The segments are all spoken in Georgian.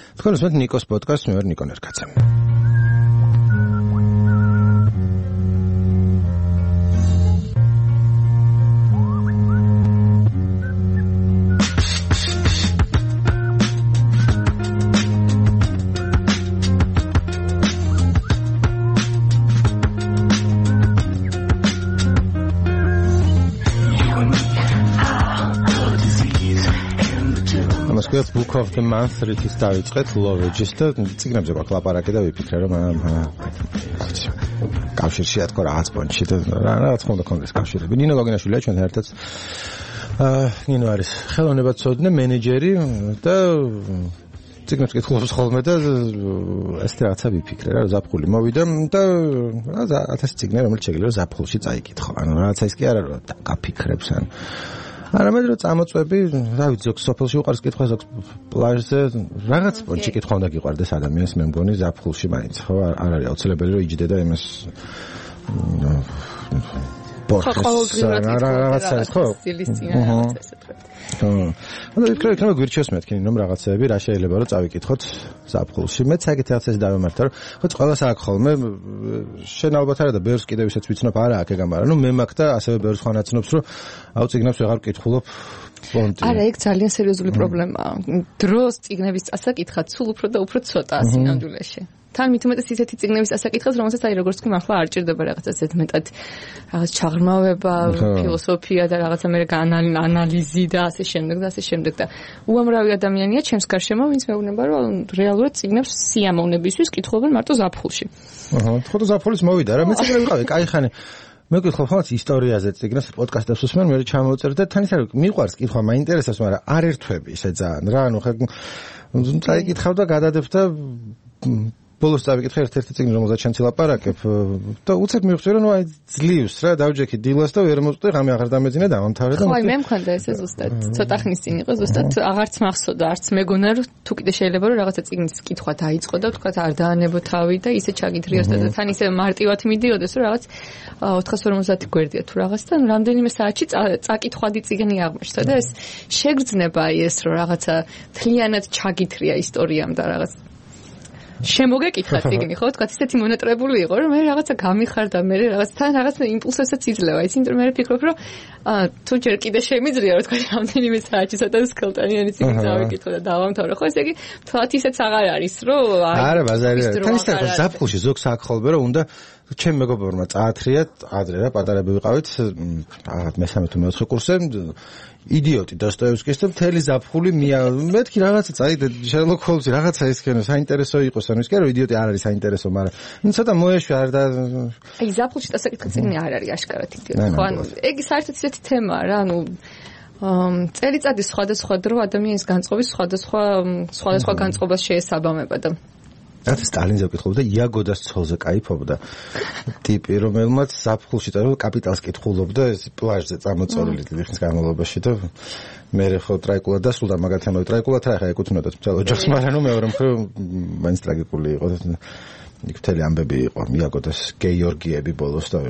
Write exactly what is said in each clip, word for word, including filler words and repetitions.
თქვენ უსმენთ ნიკოს პოდკასტს, მე ვარ ნიკო ნერკაძე. Book of the month რითიც დავიწყეთ ლოვეჯის და ციგნებზე გვაქვს ლაპარაკი და ვიფიქრე რომ კავშირშია თქო რაღაც პონჩი და რაღაც ხომ და კონდეს კავშირები. ნინო გოგინაშვილია ჩვენთან ერთად. აა ნინო არის ხელოვნებაცოდნე მენეჯერი და ციგნებს კითხულობს ხოლმე და ესეთი რაღაცა ვიფიქრე რა ზაფხული მოვიდა და რა ათასი ციგნი რომელიც შეიძლება ზაფხულში წაიკითხო. ანუ რაღაცა ის კი არა რომ გაფიქრებს ან არამედ რომ წამოწვევი, რა ვიცი, ზოგ სოფელში უყარს კითხვა, ზოგ პლაჟზე რაღაც პონჩი კითხვა უნდა გიყვარდეს ადამიანს, მე მგონი ზაფხულში მაინც, ხო, არ არის აუცილებელი რომ იჯდე და იმას ბორხეს რაღაც არის, ხო? ანუ იქ იქნება გვირჩიოს მეთქი, რომ რაღაცეები რა შეიძლება რომ წავიკითხოთ ზაფხულში. მეც საკეთ რაღაცას დავემართა, რომ ხო ყველას აქვს ხოლმე შენ ალბათ არა და ბევრს კიდევ ისეც ვიცნობ არა აქ ეგ ამარა, ნუ მე მაქვს და ასევე ბევრს ხან აცნობს, რომ აუ წიგნებს ვეღარ ვკითხულობ. არა, ეგ ძალიან სერიოზული პრობლემაა. დროს წიგნების წასაკითხად სულ უფრო და უფრო ცოტაა სინამდვილეში. თან მით უმეტეს ისეთი წიგნების ასაკითხებს, რომელსაც აი როგორც კი მართლა არ ჭირდება რაღაცა ზედმეტად რაღაც ჩაღრმავება, ფილოსოფია და რაღაცა მე ანალიზი და ასე შემდეგ და ასე შემდეგ და უამრავი ადამიანია ჩემს გარშემო, ვინც მეუბნება, რომ რეალურად წიგნებს სიამოვნებისთვის კითხულობენ მარტო ზაფხულში. აჰა, ხო და ზაფხულის მოვიდა რა, მე წიგნები ვიყავი, კაი ხანი. მე გითხო ხოლმე ისტორიაზე წიგნებს პოდკასტებს უსმენ, მე ჩამოვწერ და თან ისე რომ მიყვარს კითხვა, მაინტერესებს, მაგრამ არ ერთვები ისე ძალიან რა, ანუ ხა წაიკითხავ და გადადებ და ბოლოს წავიკითხე ერთ-ერთი წიგნი, რომელზეც შენ ცილაპარაკებ და უცებ მივხვდი რომ აი ძლივს რა, დავჯექი დილას და ვერ მოწყვი, ღამე აღარ დამეძინე და ამთავრე და ხო, აი მე მქონდა ესე ზუსტად, ცოტა ხნის წინ იყო ზუსტად, აღარც მახსოვდა, არც მეგონა რომ თუ კიდე შეიძლება რომ რაღაცა წიგნის კითხვა დაიწყო და თქვა არ დაანებო თავი და ისე ჩაგითრიოს და თან ისე მარტივად მიდიოდეს რომ რაღაც ოთხას ორმოცდაათი გვერდია თუ რაღაც და რამდენიმე საათში წაკითხვადი წიგნი აღმოჩნდა და ეს შეგრძნება აი ეს რომ რაღაცა თლიანად ჩაგითრია ისტორიამ და რაღაც შემოგეკითხა წიგნი, ხო, თქვა ისეთი მონატრებული იყო, რომ მე რაღაცა გამიხარდა, მე რაღაც თან რაღაც იმპულსებსაც იძლევა, იცი, იმიტომ რომ მე ვფიქრობ, რომ თუ ჯერ კიდე შემიძლია, რომ თქვა რამდენიმე საათში ცოტა სკელტანიანი წიგნი წავიკითხო და დავამთავრო, ხო, ესე იგი, თვათ ისეც აღარ არის, რომ არა, ბაზარი არა. თან ისე ზაფხულში ზოგს აქ ხოლმე რომ უნდა ჩემ მეგობრებმა წაათრიათ, ადრე რა პატარები ვიყავით, რაღაც მესამე თუ მეოთხე კურსზე იდიოტი დოსტოევსკის და მთელი ზაფხული მეთქი რაღაცა წაიდე შერლოკ ჰოლმსი რაღაცა ისქენო საინტერესო იყოს ანუ ისქენო idioти არ არის საინტერესო მაგრამ ნუ ცოტა მოეშვი არ და აი ზაფხულში დასაკითხი წიგნი არ არის აშკარად idioти ხო ანუ ეგ საერთოდ ისეთი თემაა რა ანუ წელიწადის სხვადასხვა დრო ადამიანის განწყობის სხვადასხვა სხვადასხვა განწყობას შეესაბამება და რაც სტალინზე ვკითხულობდა იაგოდას ცოლზე кайფობდა ტიპი რომელმაც ზაფხულში და კაპიტალს კითხულობდა ეს პლაჟზე წამოწოლილი დიდი ხნის განმავლობაში და მე ხო ტრაიკულა დასრულდა მაგათთან რომ ტრაიკულა ტრაიხა ეკუთვნოდა თუმცა ოჯახს მაგრამ ნუ მეორე მხრივ მაინც ტრაგიკული იყო იქ მთელი ამბები იყო იაგოდას გეორგიები ბოლოს და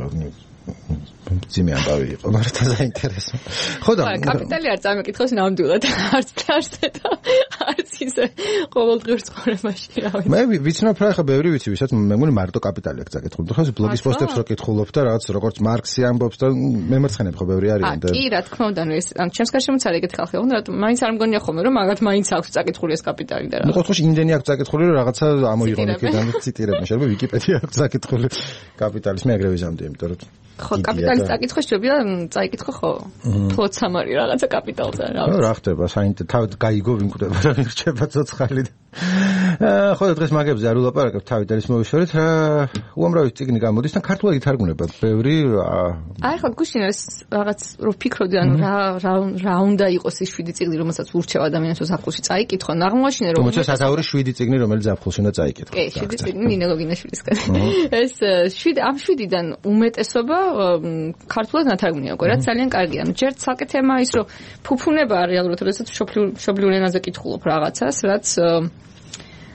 ძიმე ამბავი იყო მაგრამ და საინტერესო ხო და კაპიტალი არ წამეკითხოს ნამდვილად არც ფლაშზე და არც ისე ყოველდღიურ ცხოვრებაში რავი მე ვიცნობ რა ხა ბევრი ვიცი ვისაც მე მგონი მარტო კაპიტალი აქვს წაკითხული ხო ბლოგის პოსტებს რო კითხულობ და რაღაც როგორც მარქსი ამბობს და მემარცხენეები ხო ბევრი არიან და კი რა თქმა უნდა ნუ ეს ან ჩემს გარშემოც არის ეგეთი ხალხი ხო რატომ მაინც არ მგონია ხოლმე რომ მაგათ მაინც აქვს წაკითხული ეს კაპიტალი და რა ნუ ყოველთვის იმდენი აქვს წაკითხული რომ რაღაცა ამოიღონ იქიდან ციტირებენ შეიძლება ვიკიპედია აქვს წაკითხული კაპიტალის მე ეგრევე ვიზამდი იმიტომ რომ ხო კაპიტალის წაკითხვა შეიძლება წაიკითხო ხო ფლოცამარი რაღაცა კაპიტალზე რა რა ხდება საინტერესო თავად გაიგო ვინკვდება რა მირჩება ცოცხალი ხო და დღეს მაგებზე არ ვილაპარაკებ თავი და ის მოვიშორეთ რა უამრავი წიგნი გამოდის და ქართულად ითარგმნება ბევრი აი ხო გუშინ ეს რაღაც რო ფიქრობდი ანუ რა რა უნდა იყოს ეს შვიდი წიგნი რომელსაც ურჩევ ადამიანს ზაფხულში წაიკითხო ნაღმოაშინე რომ თუმცა სათაური შვიდი წიგნი რომელიც ზაფხულში უნდა წაიკითხო კი შვიდი წიგნი ნინო გოგინაშვილისგან ეს შვიდი ამ შვიდიდან უმეტესობა ქართულად ნათარგმნია უკვე რაც ძალიან კარგია ანუ ჯერ ცალკე თემა ის რომ ფუფუნება რეალურად როდესაც მშობლიურ ენაზე კითხულობ რაღაცას რაც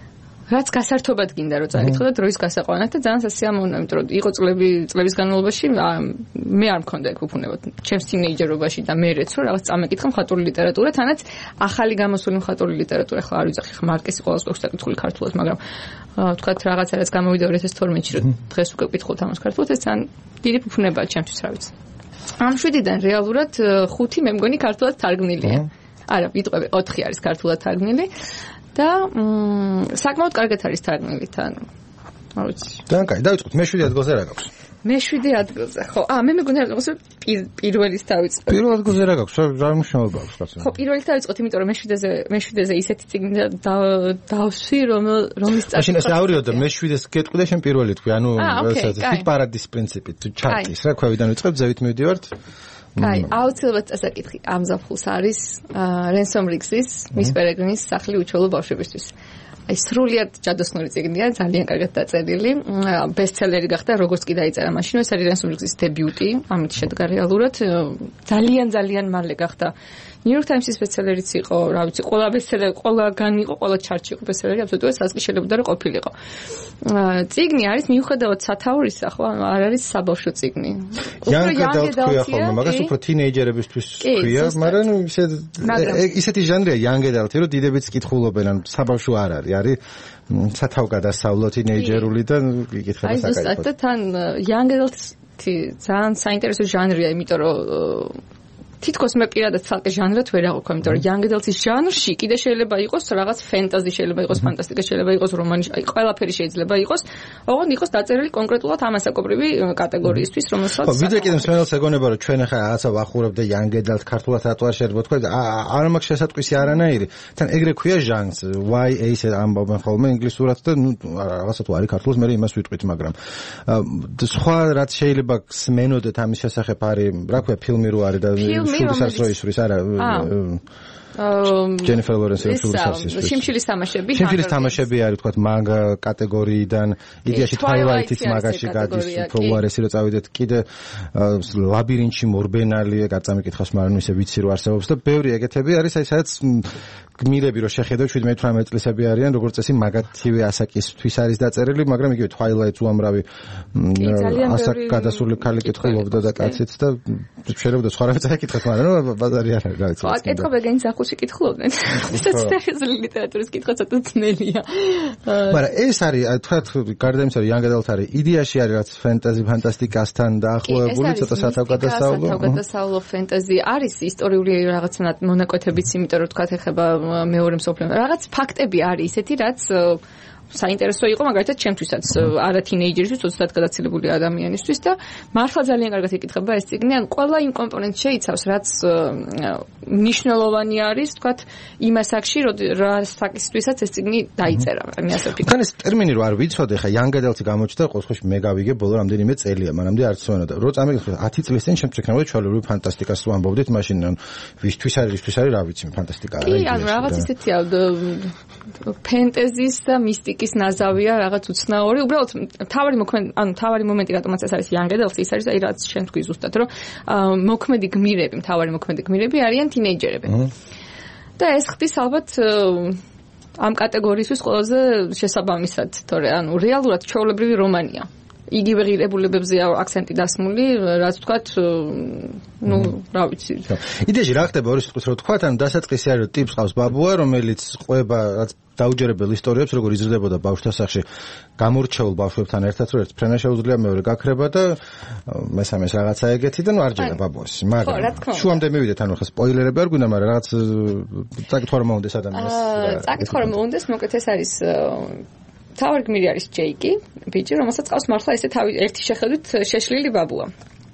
რაც გასართობად გინდა რომ წაკითხო და დროის გასაყვანად და ძალიან სასიამოვნოა, იმიტომ რომ იყო წლები წლების განმავლობაში მე არ მქონდა ეგ უფუნება ჩემს თინეიჯერობაში და მერეც რომ რაღაც წამეკითხა მხატვრული ლიტერატურა, თანაც ახალი გამოსული მხატვრული ლიტერატურა, ახლა არ ვიცი, ხა მარკესი ყოველს გვაქვს საკითხული ქართულად, მაგრამ ვთქვათ რაღაცა რაც გამოვიდა ორი ათას თორმეტში რომ დღეს უკვე ვკითხულობთ ამას ქართულად, ეს ძალიან დიდი უფუნებაა ჩემთვის, რა ვიცი. ამ შვიდიდან რეალურად ხუთი მე მგონი ქართულად თარგმნილია. არა, ვიტყვები ოთხი არის ქართულად თარგმნილი. და საკმაოდ კარგად არის თარგმნილი თან. არ ვიცი. ძალიან კაი, დავიწყოთ მეშვიდე ადგილზე რა გაქვს? მეშვიდე ადგილზე. ხო, აა მე მეგონა რომ პირველის დავიწყოთ. პირველ ადგილზე რა გაქვს? რა მნიშვნელობა აქვს რა? ხო, პირველის დავიწყოთ, იმიტომ რომ მეშვიდეზე მეშვიდეზე ისეთი წიგნი დავსვი, რომ რომის წარსულში. მაშინ ეს ავრიო და მეშვიდეს გეტყვი და შენ პირველი თქვი, ანუ ესეც ჰიტ პარადის პრინციპით თუ ჩარტის რა, ქვევიდან ვიწყებ, ზევით მივდივართ. აი, აუცილებლად წასაკითხი ამ ზაფხულს არის რენსომ რიგსის, მის პერეგრინის სახლი უჩვეულო ბავშვებისთვის. აი, სრულიად ჯადოსნური წიგნია, ძალიან კარგად დაწერილი, ბესტსელერი გახდა, როგორც კი დაიწერა მაშინ, ეს არის რენსომ რიგსის დებიუტი, ამით შედგა რეალურად, ძალიან ძალიან მალე გახდა. New York Times-ის ბესტსელერიც იყო, რა ვიცი, ყველა ბესტსელერი, ყველგან იყო, ყველა ჩარტში იყო ბესტსელერი, აბსოლუტურად საზღი შეიძლება და ყოფილიყო. წიგნი არის მიუხედავად სათაურისა, ხო, არ არის საბავშვო წიგნი. Young adult ქვია ხოლმე, მაგას უფრო თინეიჯერებისთვის ქვია, მაგრამ ისე ისეთი ჟანრია young adult-ი, რომ დიდებიც კითხულობენ, ან საბავშვო არ არის, არის სათავგადასავლო თინეიჯერული და იკითხება საკაიფოდ. აი, ზუსტად და თან young adult-ი ძალიან საინტერესო ჟანრია, იმიტომ რომ თითქოს მე პირადად ცალკე ჟანრად ვერ აღვქვი, იმიტომ რომ young adult-ის ჟანრში კიდე შეიძლება იყოს რაღაც ფენტაზი, შეიძლება იყოს ფანტასტიკა, შეიძლება იყოს რომანი, აი ყველაფერი შეიძლება იყოს, ოღონდ იყოს დაწერილი კონკრეტულად ამასაკობრივი კატეგორიისთვის, რომელსაც ხო, ვიდრე კიდე მსმენელს ეგონება რომ ჩვენ ახლა რაღაცა ვახურებ და young adult ქართულად რატო არ შეიძლება თქვა და არ მაქვს შესატყვისი არანაირი. თან ეგრე ქვია ჟანრს, Y A ეს ამბობენ ხოლმე ინგლისურად და ნუ რაღაცა თუ არის ქართულად, მე იმას ვიტყვით, მაგრამ სხვა რაც შეიძლება სმენოდეთ ამის შესახებ არის, რა ქვია, ფილმი რო არის და სულისას რო ისვრის, არა Jennifer Lawrence-ის სულისას ისვრის. შიმშილის თამაშები. შიმშილის თამაშები არის, თქვათ, მაგ კატეგორიიდან, იდეაში Twilight-იც მაგაში გადის, უფრო უარესი რო წავიდეთ, კიდე ლაბირინთში მორბენალი, გაწამიკითხავს, მაგრამ ისე ვიცი რო არსებობს და ბევრი ეგეთები არის, აი სადაც გმირები რო შეხედავ შვიდმეტ თვრამეტ წლისები არიან, როგორც წესი მაგათივე ასაკისთვის არის დაწერილი, მაგრამ იგივე Twilight-ს უამრავი ასაკ გადასული ქალი კითხულობდა და კაციც და შეიძლება სხვა რაღაც ეკითხეთ, მაგრამ ბაზარი არ არის, რა ვიცი. ხო, აკითხა ბეგენის ახალში კითხულობდნენ. სტატისტიკური ლიტერატურის კითხვა ცოტა ძნელია. მაგრამ ეს არის, თქვათ, გარდა იმისა, რომ young adult არის, იდეაში არის რაც ფენტაზი, ფანტასტიკასთან დაახლოებული, ცოტა სათავგადასავლო. სათავგადასავლო ფენტაზი არის ისტორიული რაღაცნაირად მონაკვეთებიც, იმიტომ რომ თქვათ ეხება მეორე მსოფლიო. რაღაც ფაქტები არის ისეთი, რაც საინტერესო იყო მაგალითად ჩემთვისაც, არა თინეიჯერისთვის, ოცდაათ გადაცილებული ადამიანისთვის და მართლა ძალიან კარგად იკითხება ეს წიგნი, ან ყველა იმ კომპონენტს შეიცავს, რაც მნიშვნელოვანი არის, თქვათ, იმ ასაკში, რა საკისთვისაც ეს წიგნი დაიწერა, მე ასე ვფიქრობ. თან ეს ტერმინი რო არ ვიცოდე, ხა young adult-ი გამოჩნდა, ყოველთვის მე გავიგე ბოლო რამდენიმე წელია, მანამდე არც ვენოდა. რო წამიგიხსნა ათი წლის წინ შემწექნებოდა ჩვეულებრივ ფანტასტიკას რო ამბობდით, მაშინ ვისთვის არის, ვისთვის არის, რა ვიცი, ფანტასტიკა არა. კი, ანუ რაღაც ისეთია ფენტეზის და მისტიკის ნაზავია რაღაც უცნაური. უბრალოდ თავარი მოქმედი, ანუ თავარი მომენტი რატომაც ეს არის young adult-ი, ის არის აი რაც შენ თქვი ზუსტად, რომ მოქმედი გმირები, თავარი მოქმედი გმირები არიან თინეიჯერები. და ეს ხდის ალბათ ამ კატეგორიისთვის ყველაზე შესაბამისად, თორე ანუ რეალურად ჩვეულებრივი რომანია. იგივე ღირებულებებზე აქცენტი დასმული, რაც ვთქვათ, ну, რა ვიცი. იდეაში რა ხდება ორი სიტყვით რო ვთქვათ, ანუ დასაწყისი არის, რომ ტიპს ყავს ბაბუა, რომელიც ყვება რაც დაუჯერებელ ისტორიებს, როგორ იზრდებოდა ბავშვთა სახლში, გამორჩეულ ბავშვებთან ერთად, რომ ერთ ფრენა შეუძლია, მეორე გაქრება და მესამეს რაღაცა ეგეთი და ნუ არ ჯერა ბაბუას. მაგრამ შუამდე მივიდეთ, ანუ ხა სპოილერები არ გვინდა, მაგრამ რაღაც წაკითხვა რომ მოუნდეს ადამიანს. წაკითხვა რომ მოუნდეს, მოკლედ ეს არის თავარი გმირი არის ჯეიკი, ბიჭი, რომელსაც ყავს მართლა ესე თავი ერთი შეხედვით შეშლილი ბაბუა.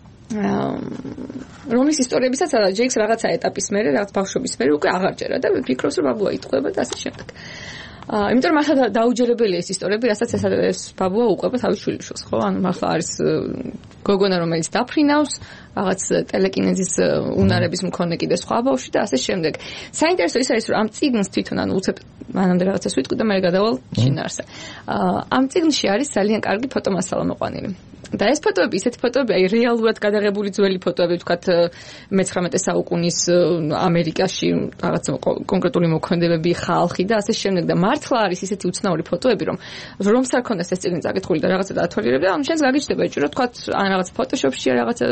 რომლის ისტორიებისაც ჯეიქს რაღაცა ეტაპის მერე, რაღაც ბავშვობის მერე უკვე აღარ ჯერა და ფიქრობს, რომ ბაბუა იტყვება და ასე შემდეგ. იმიტომ რომ მართლა დაუჯერებელია ეს ისტორიები, რასაც ეს ბაბუა უყვება თავის შვილიშვილს, ხო? ანუ მართლა არის გოგონა, რომელიც დაფრინავს, რაღაც ტელეკინეზის უნარების მქონე კიდე სხვა ბავშვი და ასე შემდეგ. საინტერესო ის არის, რომ ამ წიგნს თვითონ ანუ უცებ მანამდე რაღაცას ვიტყვი და მე გადავალ შინაარსზე. ამ წიგნში არის ძალიან კარგი ფოტომასალა მოყვანილი. და ეს ფოტოები, ისეთი ფოტოები, აი რეალურად გადაღებული ძველი ფოტოები, ვთქვათ, მეცხრამეტე საუკუნის ამერიკაში რაღაც კონკრეტული მოქმედებები, ხალხი და ასე შემდეგ და მართლა არის ისეთი უცნაური ფოტოები, რომ რომს არ ქონდეს ეს წიგნი წაკითხული და რაღაცა დაათვალიერებ და ანუ შენს გაგიჩნდება ეჭვი, რომ ვთქვათ, ან რაღაც ფოტოშოპშია რაღაცა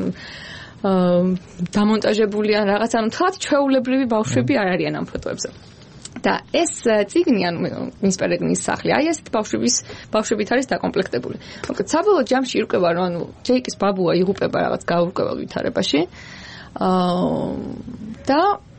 დამონტაჟებული ან რაღაც, ანუ თლად ჩვეულებრივი ბავშვები არ არიან ამ ფოტოებზე. და ეს წიგნი ანუ მის პერეგნის სახლი აი ესეთ ბავშვების ბავშვებით არის დაკომპლექტებული. მოკლედ საბოლოო ჯამში ირკვევა რომ ანუ ჯეიკის ბაბუა იღუპება რაღაც გაურკვეველ ვითარებაში. აა და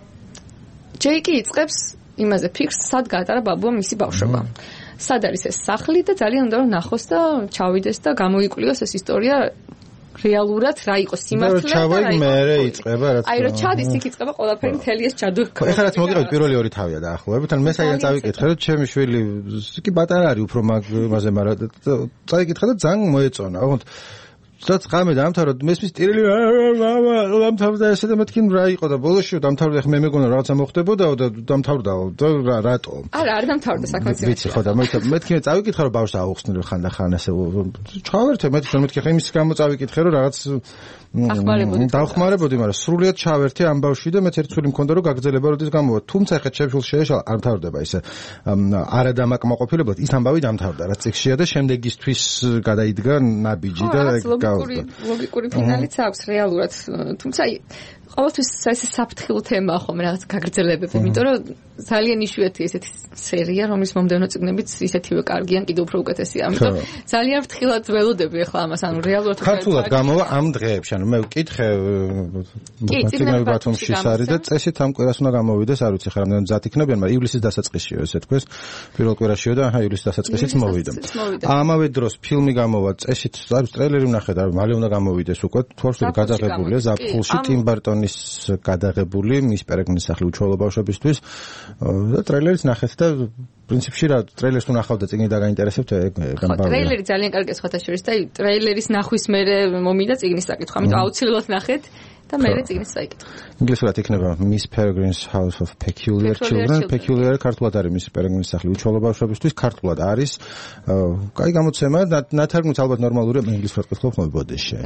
ჯეიკი იწყებს იმაზე ფიქრს, სად გაატარა ბაბუა მისი ბავშვობა. სად არის ეს სახლი და ძალიან უნდა რომ ნახოს და ჩავიდეს და გამოიკვლიოს ეს ისტორია რეალურად რა იყო სიმართლე და რა იყო. მერე იწყება რაც. აი რომ ჩადის იქ იწყება ყველაფერი მთელი ეს ჯადუ. ეხლა რაც მოგიყავით პირველი ორი თავია დაახლოებით, ან მესამე წავიკითხე რომ ჩემი შვილი კი პატარა არის უფრო მაგაზე, მაგრამ წაიკითხა და ძალიან მოეწონა. ოღონდ რაც ღამე დაამთავრა, მესმის ტირილი დაამთავრდა ესე და მეთქი რა იყო და ბოლოში დაამთავრდა, ხე მე მეგონა რაღაცა მოხდებოდაო და დაამთავრდაო და რატო? არა, არ დაამთავრდა საქმეც. ვიცი ხო და მეთქი მე წავიკითხე რომ ბავშვს აუხსნილი ხანდახან ესე ჩავერთე მეთქი რომ მეთქი ხე იმის გამო წავიკითხე რომ რაღაც დავხმარებოდი, მაგრამ სრულიად ჩავერთე ამ ბავშვი და მეც ერთ ცული მქონდა რომ გაგრძელება როდის გამოვა. თუმცა ხე ჩემს შეეშალა არ მთავრდება ისე არადამაკმაყოფილებლად ის ამბავი დამთავრდა რაც წიგნშია და შემდეგისთვის გადაიდგა ნაბიჯი და ლოგიკური ფინალიც აქვს რეალურად. თუმცა ყოველთვის ესე საფრთხილო თემაა ხომ რაღაც გაგრძელებები, იმიტომ რომ ძალიან იშვიათია ესეთი სერია, რომლის მომდევნო წიგნებიც ისეთივე კარგიან, კიდევ უფრო უკეთესია. ამიტომ ძალიან ფრთხილად ველოდები ახლა ამას, ანუ რეალურად ქართულად გამოვა ამ დღეებში, ანუ მე ვკითხე წიგნები ბათუმშიც არის და წესით ამ კვირას უნდა გამოვიდეს, არ ვიცი ხა რამდენი მზად იქნებიან, მაგრამ ივლისის დასაწყისშიო ესე თქვეს. პირველ კვირაშიო და აი ივლისის დასაწყისიც მოვიდა. ამავე დროს ფილმი გამოვა, წესით არის ტრეილერი ვნახე და მალე უნდა გამოვიდეს უკვე, თორსული გადაღებულია ზაფხულში ტიმ ბარტონი გადაღებული მის პერეგნის სახლი უჩვეულო ბავშვებისთვის და ტრეილერიც ნახეთ და პრინციპში რა ტრეილერს თუ ნახავთ და წიგნი დაგაინტერესებთ გამბავია. ტრეილერი ძალიან კარგია სხვათა შორის და ტრეილერის ნახვის მერე მომიდა წიგნის საკითხვა, ამიტომ აუცილებლად ნახეთ და მერე წიგნის საიკითხო. ინგლისურად იქნება Miss Peregrine's House of Peculiar Children. Peculiar ქართულად არის მის პერეგნის სახლი უჩვეულო ბავშვებისთვის, ქართულად არის. კაი გამოცემა და ნათარგმნიც ალბათ ნორმალურია, მე ინგლისურად ვკითხულობ ხოლმე ბოდეში.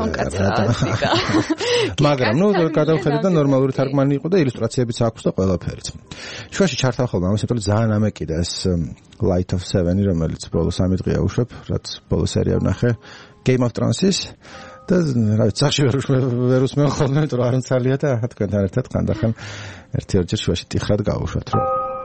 მაგრამ ნუ გადავხედე და ნორმალური თარგმანი იყო და ილუსტრაციებიც აქვს და ყველაფერიც. შუაში ჩართავ ხოლმე ამას, იმიტომ რომ ძალიან ამეკიდა ეს Light of Seven-ი, რომელიც ბოლოს სამი დღეა უშვებ, რაც ბოლო სერია ვნახე Game of Thrones-ის. და რა ვიცი, სახში ვერ უსმენ ხოლმე, იმიტომ რომ არ მცალია და თქვენთან ერთად ხანდახან ერთი-ორჯერ შუაში ტიხრად გავუშვათ რომ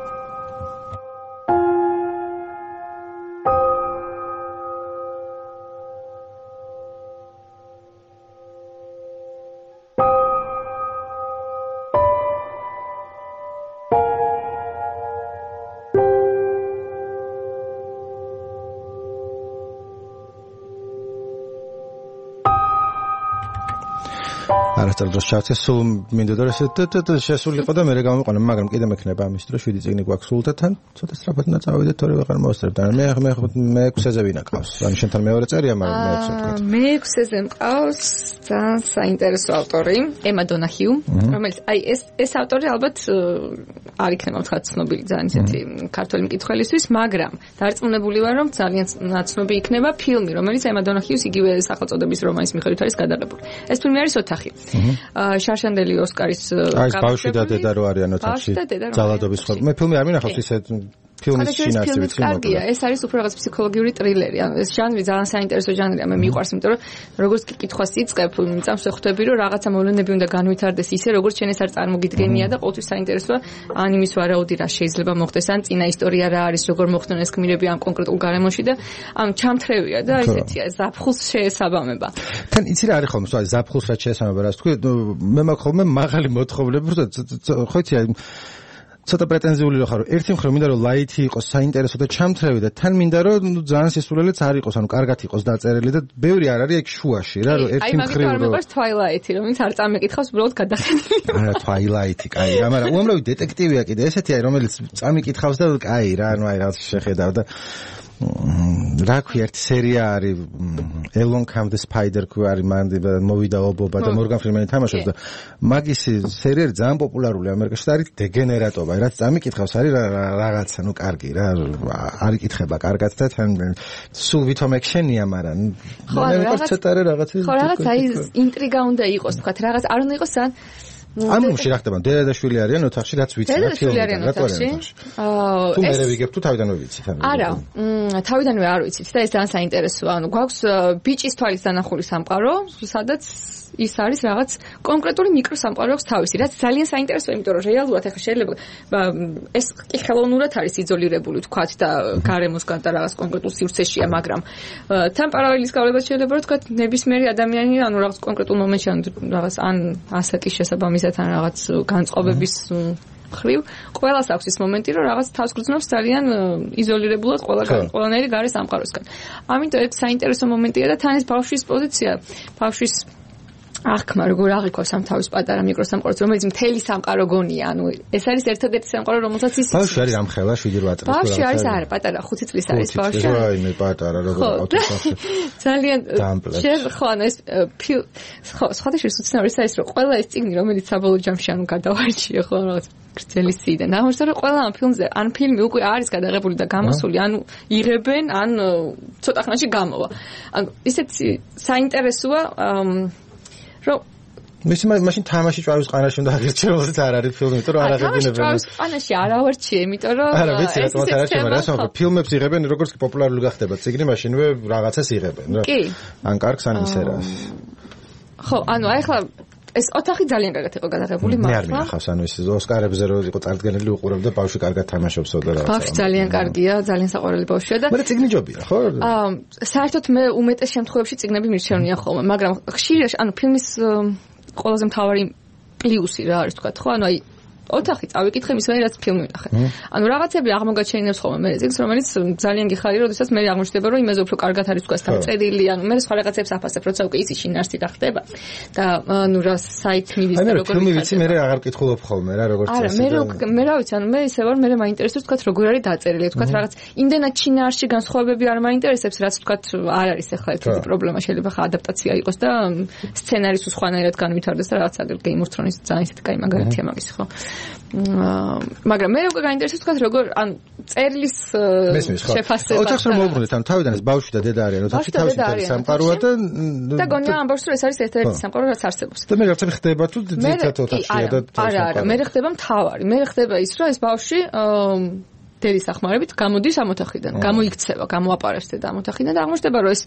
არასდროს დროს ჩავწეს, სულ მინდოდა რომ ესე შესულიყო და მე გამოვიყო, მაგრამ კიდე მექნება ამის დროს შვიდი წიგნი გვაქვს სულ და თან ცოტა სწრაფად უნდა წავიდეთ, თორე ვეღარ მოვასწრებთ. ან მე მე მეექვსეზე ვინა ყავს. ანუ შენთან მეორე წერია, მაგრამ მეექვსე თქვა. მეექვსეზე მყავს ძალიან საინტერესო ავტორი, ემა დონაჰიუ, რომელიც აი ეს ეს ავტორი ალბათ არ იქნება თქვა ცნობილი ძალიან ისეთი ქართველი მკითხველისთვის, მაგრამ დარწმუნებული ვარ რომ ძალიან ნაცნობი იქნება ფილმი, რომელიც ემა დონაჰიუს იგივე სახელწოდების რომანის მიხედვით არის გადაღებული. ეს ფილმი არის ოთახი. შარშანდელი ოსკარის კაპიტანი. ბავშვი და დედა რო არიან ოთახში. ძალადობის ხოლმე. მე ფილმი არ მინახავს ისე ფილმის შინაარსი ვიცი მოკლედ. ეს არის უფრო რაღაც ფსიქოლოგიური ტრილერი. ანუ ეს ჟანრი ძალიან საინტერესო ჟანრია, მე მიყვარს, იმიტომ რომ როგორც კი კითხვას იწყებ, წამს ხვდები რომ რაღაცა მოვლენები უნდა განვითარდეს ისე, როგორც შენ ეს არ წარმოგიდგენია და ყოველთვის საინტერესოა ან იმის ვარაუდი რა შეიძლება მოხდეს, ან წინა ისტორია რა არის, როგორ მოხდნენ ეს გმირები ამ კონკრეტულ გარემოში და ამ ჩამთრევია და ესეთია ზაფხულს შეესაბამება. თან იცი რა არის ხოლმე, სხვა ზაფხულს რა შეესაბამება, რა თქვი, მე მაქვს ხოლმე მაღალი მოთხოვნები, ხო იცი ცოტა პრეტენზიული რო ხარ, ერთი მხრივ მინდა რომ ლაითი იყოს, საინტერესო და ჩამთრევი და თან მინდა რომ ძალიან სისულელეც არ იყოს, ანუ კარგად იყოს დაწერილი და ბევრი არ არის ეგ შუაში რა, რომ ერთი მხრივ რო აი მაგით არ მეყარს Twilight-ი, რომელიც არ წამეკითხავს, უბრალოდ გადახედილი. არა Twilight-ი, კაი რა, მაგრამ უამრავი დეტექტივია კიდე ესეთი არის, რომელიც წამიკითხავს და კაი რა, ანუ აი რაღაც შეხედავ და რა ქვია ერთი სერია არის Along Comes the Spider არის მანდი მოვიდა ობობა და Morgan Freeman-ი თამაშობს და მაგის სერია ძალიან პოპულარული ამერიკაში და არის დეგენერატობა რაც წამიკითხავს არის რაღაცა ნუ კარგი რა არ იკითხება კარგად და თან სულ ვითომ ექშენია მაგრამ მე მეკითხა ცოტა რაღაცა ხო რაღაც აი ინტრიგა უნდა იყოს თქვა რაღაც არ უნდა იყოს ძალიან ამში რა ხდება დედაშვილი არიან ოთახში რაც ვიცი რა ფილმი რა თქმა აა თუ მე ვიგებ თუ თავიდანვე ვიცით არა თავიდანვე არ ვიცით და ეს ძალიან საინტერესოა ანუ გვაქვს ბიჭის თვალის დანახული სამყარო სადაც ის არის რაღაც კონკრეტული მიკროსამყარო აქვს თავისი რაც ძალიან საინტერესოა იმიტომ რომ რეალურად ახლა შეიძლება ეს კი ხელოვნურად არის იზოლირებული თქვათ და გარემოსგან და რაღაც კონკრეტულ სივრცეშია მაგრამ თან პარალელის გავლება შეიძლება რომ თქვათ ნებისმიერი ადამიანი ანუ რაღაც კონკრეტულ მომენტში ან რაღაც ან ასაკის შესაბამისად ან რაღაც განწყობების ხრივ ყველას აქვს ის მომენტი რომ რაღაც თავს გრძნობს ძალიან იზოლირებულად ყველა ყველანაირი გარე სამყაროსგან ამიტომ ეს საინტერესო მომენტია და თან ეს ბავშვის პოზიცია ბავშვის ახმა როგორ აღიქვას ამ თავის პატარა მიკროსამყაროს რომელიც მთელი სამყარო გონია ანუ ეს არის ერთადერთი სამყარო რომელსაც ის ბავშვი არის ამხელა შვიდი რვა წლის ბავშვი არის არა პატარა ხუთი წლის არის ბავშვი აი მე პატარა როგორ ავტოსახე ძალიან შენ ხო ანუ ეს ხო სხვადასხვა უცნაური ის არის რომ ყველა ეს წიგნი რომელიც საბოლოო ჯამში ანუ გადავარჩიე ხო რაღაც გრძელი სიდან აღმოჩნდა რომ ყველა ამ ფილმზე ან ფილმი უკვე არის გადაღებული და გამოსული ანუ იღებენ ან ცოტა ხანში გამოვა ანუ ისეთი საინტერესოა რომ მისმა მაშინ თამაში ჭვავის ყანაში უნდა აღირჩე რომელსაც არ არის ფილმი იმიტომ რომ არ აღებინებენ ჭვავის ყანაში არ ავარჩიე იმიტომ რომ არა ვიცი რა თქმა უნდა მაგრამ რა თქმა ფილმებს იღებენ როგორც კი პოპულარული გახდება ციგნი მაშინვე რაღაცას იღებენ რა ან კარგს ან ისე რა ხო ანუ აი ხლა ეს ოთახი ძალიან კარგად იყო გადაღებული მართლა. მე არ მინახავს, ანუ ეს ოსკარებზე რო იყო წარდგენილი უყურებდა ბავშვი კარგად თამაშობსო და რაღაცა. ბავშვი ძალიან კარგია, ძალიან საყვარელი ბავშვია და მე წიგნი ჯობია, ხო? აა საერთოდ მე უმეტეს შემთხვევებში წიგნები მირჩევნია ხოლმე, მაგრამ ხშირად ანუ ფილმის ყველაზე მთავარი პლუსი რა არის თქვა, ხო? ანუ აი ოთახი წავიკითხე მის ვერაც ფილმი ვნახე. ანუ რაღაცები აღმოგაჩენინებს ხოლმე მე წიგნს, რომელიც ძალიან გიხარი, როდესაც მე აღმოჩნდება, რომ იმაზე უფრო კარგად არის თქვა დამწერილი, ანუ მე სხვა რაღაცებს აფასებ, როცა უკვე ისი შინაარსი გახდება და ანუ რა საით მიდის და როგორ ფილმი ვიცი, მე აღარ კითხულობ ხოლმე რა, როგორც წესი. არა, მე მე რა ვიცი, ანუ მე ისე ვარ, მე მაინტერესებს თქვა როგორ არის დაწერილი, თქვა რაღაც იმდენად შინაარსში განსხვავებები არ მაინტერესებს, რაც თქვა არ არის ახლა ერთი პრობლემა, შეიძლება ხა ადაპტაცია იყოს და სცენარის უსხვანაირად განვითარდეს და რაღაც აგერ Game of Thrones ძალიან ისეთი კაი მაგალითია მაგის, ხო? მაგრამ მე უკვე გაინტერესებს თქვა როგორ ან წერლის შეფასება ოთახს რომ მოვუბრუნდეთ ანუ თავიდან ეს ბავშვი და დედა არიან ოთახში თავისი თელი სამყაროა და და გონია ამ ბავშვს რომ ეს არის ერთ-ერთი სამყარო რაც არსებობს და მე რაღაცა ხდება თუ ძირითადად ოთახშია და არა არა მე ხდება მთავარი მე ხდება ის რომ ეს ბავშვი დედის ახმარებით გამოდის ამ ოთახიდან გამოიქცევა გამოაპარესტე და ამ ოთახიდან და აღმოჩნდება რომ ეს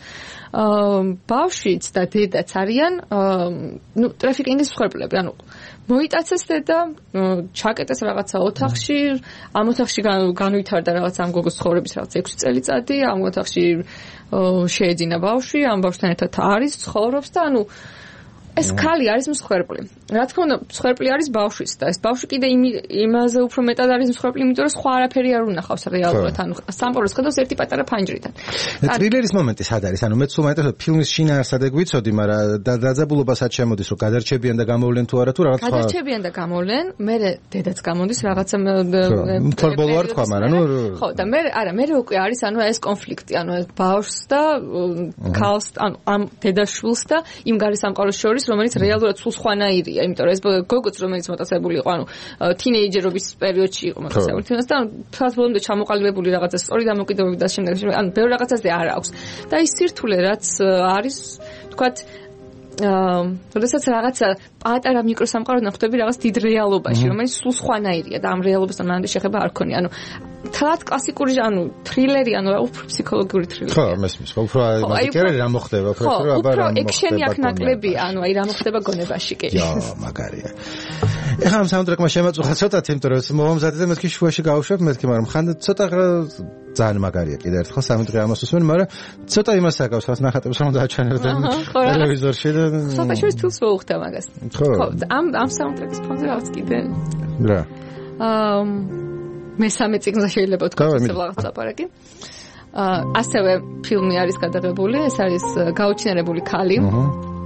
ბავშვიც და დედაც არიან ნუ ტრაფიკინგის მსხვერპლები ანუ მოიტაცეს და ჩაკეტეს რაღაცა ოთახში, ამ ოთახში განვითარდა რაღაც ამ გოგოს ცხოვრების რაღაც ექვსი წელიწადი, ამ ოთახში შეეძინა ბავშვი, ამ ბავშვთან ერთად არის, ცხოვრობს და ანუ ეს ქალი არის მსხვერპლი. რა თქმა უნდა, მსხვერპლი არის ბავშვის და ეს ბავშვი კიდე იმაზე უფრო მეტად არის მსხვერპლი, იმიტომ რომ სხვა არაფერი არ უნახავს რეალურად, ანუ სამყაროს ხედავს ერთი პატარა ფანჯრიდან. ტრილერის მომენტი სად არის? ანუ მეც სულ მაინტერესებს ფილმის შინაარსად ეგ ვიცოდი, მაგრამ დაძაბულობა სად შემოდის, რომ გადარჩებიან და გამოვლენ თუ არა თუ რაღაც სხვა. გადარჩებიან და გამოვლენ, მე დედაც გამოდის რაღაცა თორბოლო არ თქვა, მაგრამ ნუ ხო, და მე არა, მე უკვე არის ანუ ეს კონფლიქტი, ანუ ეს ბავშვს და ქალს, ანუ ამ დედაშვილს და იმ გარე სამყაროს შორის რომელიც რეალურად სულ სხვანაირია, იმიტომ რომ ეს გოგოც რომელიც მოტაცებული იყო, ანუ თინეიჯერობის პერიოდში იყო მოტაცებული თინას და ფას ბოლომდე ჩამოყალიბებული რაღაცა სწორი დამოკიდებები და შემდეგ ანუ ბევრ რაღაცაზე არ აქვს. და ის სირთულე რაც არის, თქვათ აა, როდესაც რაღაცა პატარა მიკროსამყაროდან ხვდები რაღაც დიდ რეალობაში, რომელიც სულ სხვანაირია და ამ რეალობასთან მანამდე შეხება არ ქონია. ანუ თლად კლასიკური ანუ თრილერი, ანუ უფრო ფსიქოლოგიური თრილერი. ხო, მესმის, უფრო მაგარი რა მოხდება, უფრო რა აბა რა მოხდება. ექშენი აქ ნაკლებია, ანუ აი რა მოხდება გონებაში კი. იო, მაგარია. ეხლა ამ საუნდტრეკმა შემაწუხა ცოტა, იმიტომ რომ მომზადე და მეთქი შუაში გავუშვებ, მეთქი, მაგრამ ხან ცოტა ძალიან მაგარია კიდე ერთხელ საუნდტრეკი ამას უსმენ, მაგრამ ცოტა იმას აკავს, ხას ნახატებს რომ დააჩვენებდნენ ტელევიზორში და ცოტა შორის თულს მოუხდა მაგას. ხო, ამ ამ საუნდტრეკის ფონზე რაღაც კიდე. რა. აა მესამე წიგნზე შეიძლება თქვა ისე რაღაც ლაპარაკი. აა ასევე ფილმი არის გადაღებული, ეს არის გაუჩინარებული ქალი.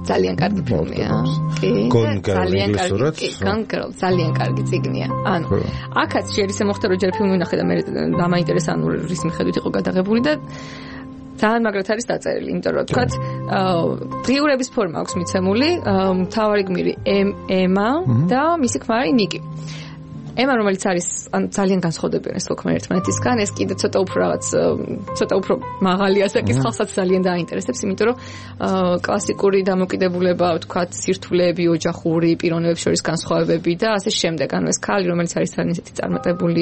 ძალიან კარგი ფილმია. კი. ძალიან კარგი. Gone Girl ძალიან კარგი წიგნია. ანუ აქაც შეიძლება მოხდა რომ ჯერ ფილმი ვნახე და მე დამაინტერესა ანუ რის მიხედვით იყო გადაღებული და ძალიან მაგრად არის დაწერილი, იმიტომ რომ თქვათ დღიურების ფორმა აქვს მიცემული, მთავარი გმირი ემა და მისი ქმარი ნიკი. ემა რომელიც არის ან ძალიან განსხვავდებიან ეს თქმა ერთმანეთისგან, ეს კიდე ცოტა უფრო რაღაც ცოტა უფრო მაღალი ასაკის ხალხსაც ძალიან დაინტერესებს, იმიტომ რომ კლასიკური დამოკიდებულება, ვთქვათ, სირთულეები, ოჯახური პიროვნებების შორის განსხვავებები და ასე შემდეგ. ანუ ეს ქალი, რომელიც არის ძალიან ისეთი წარმატებული,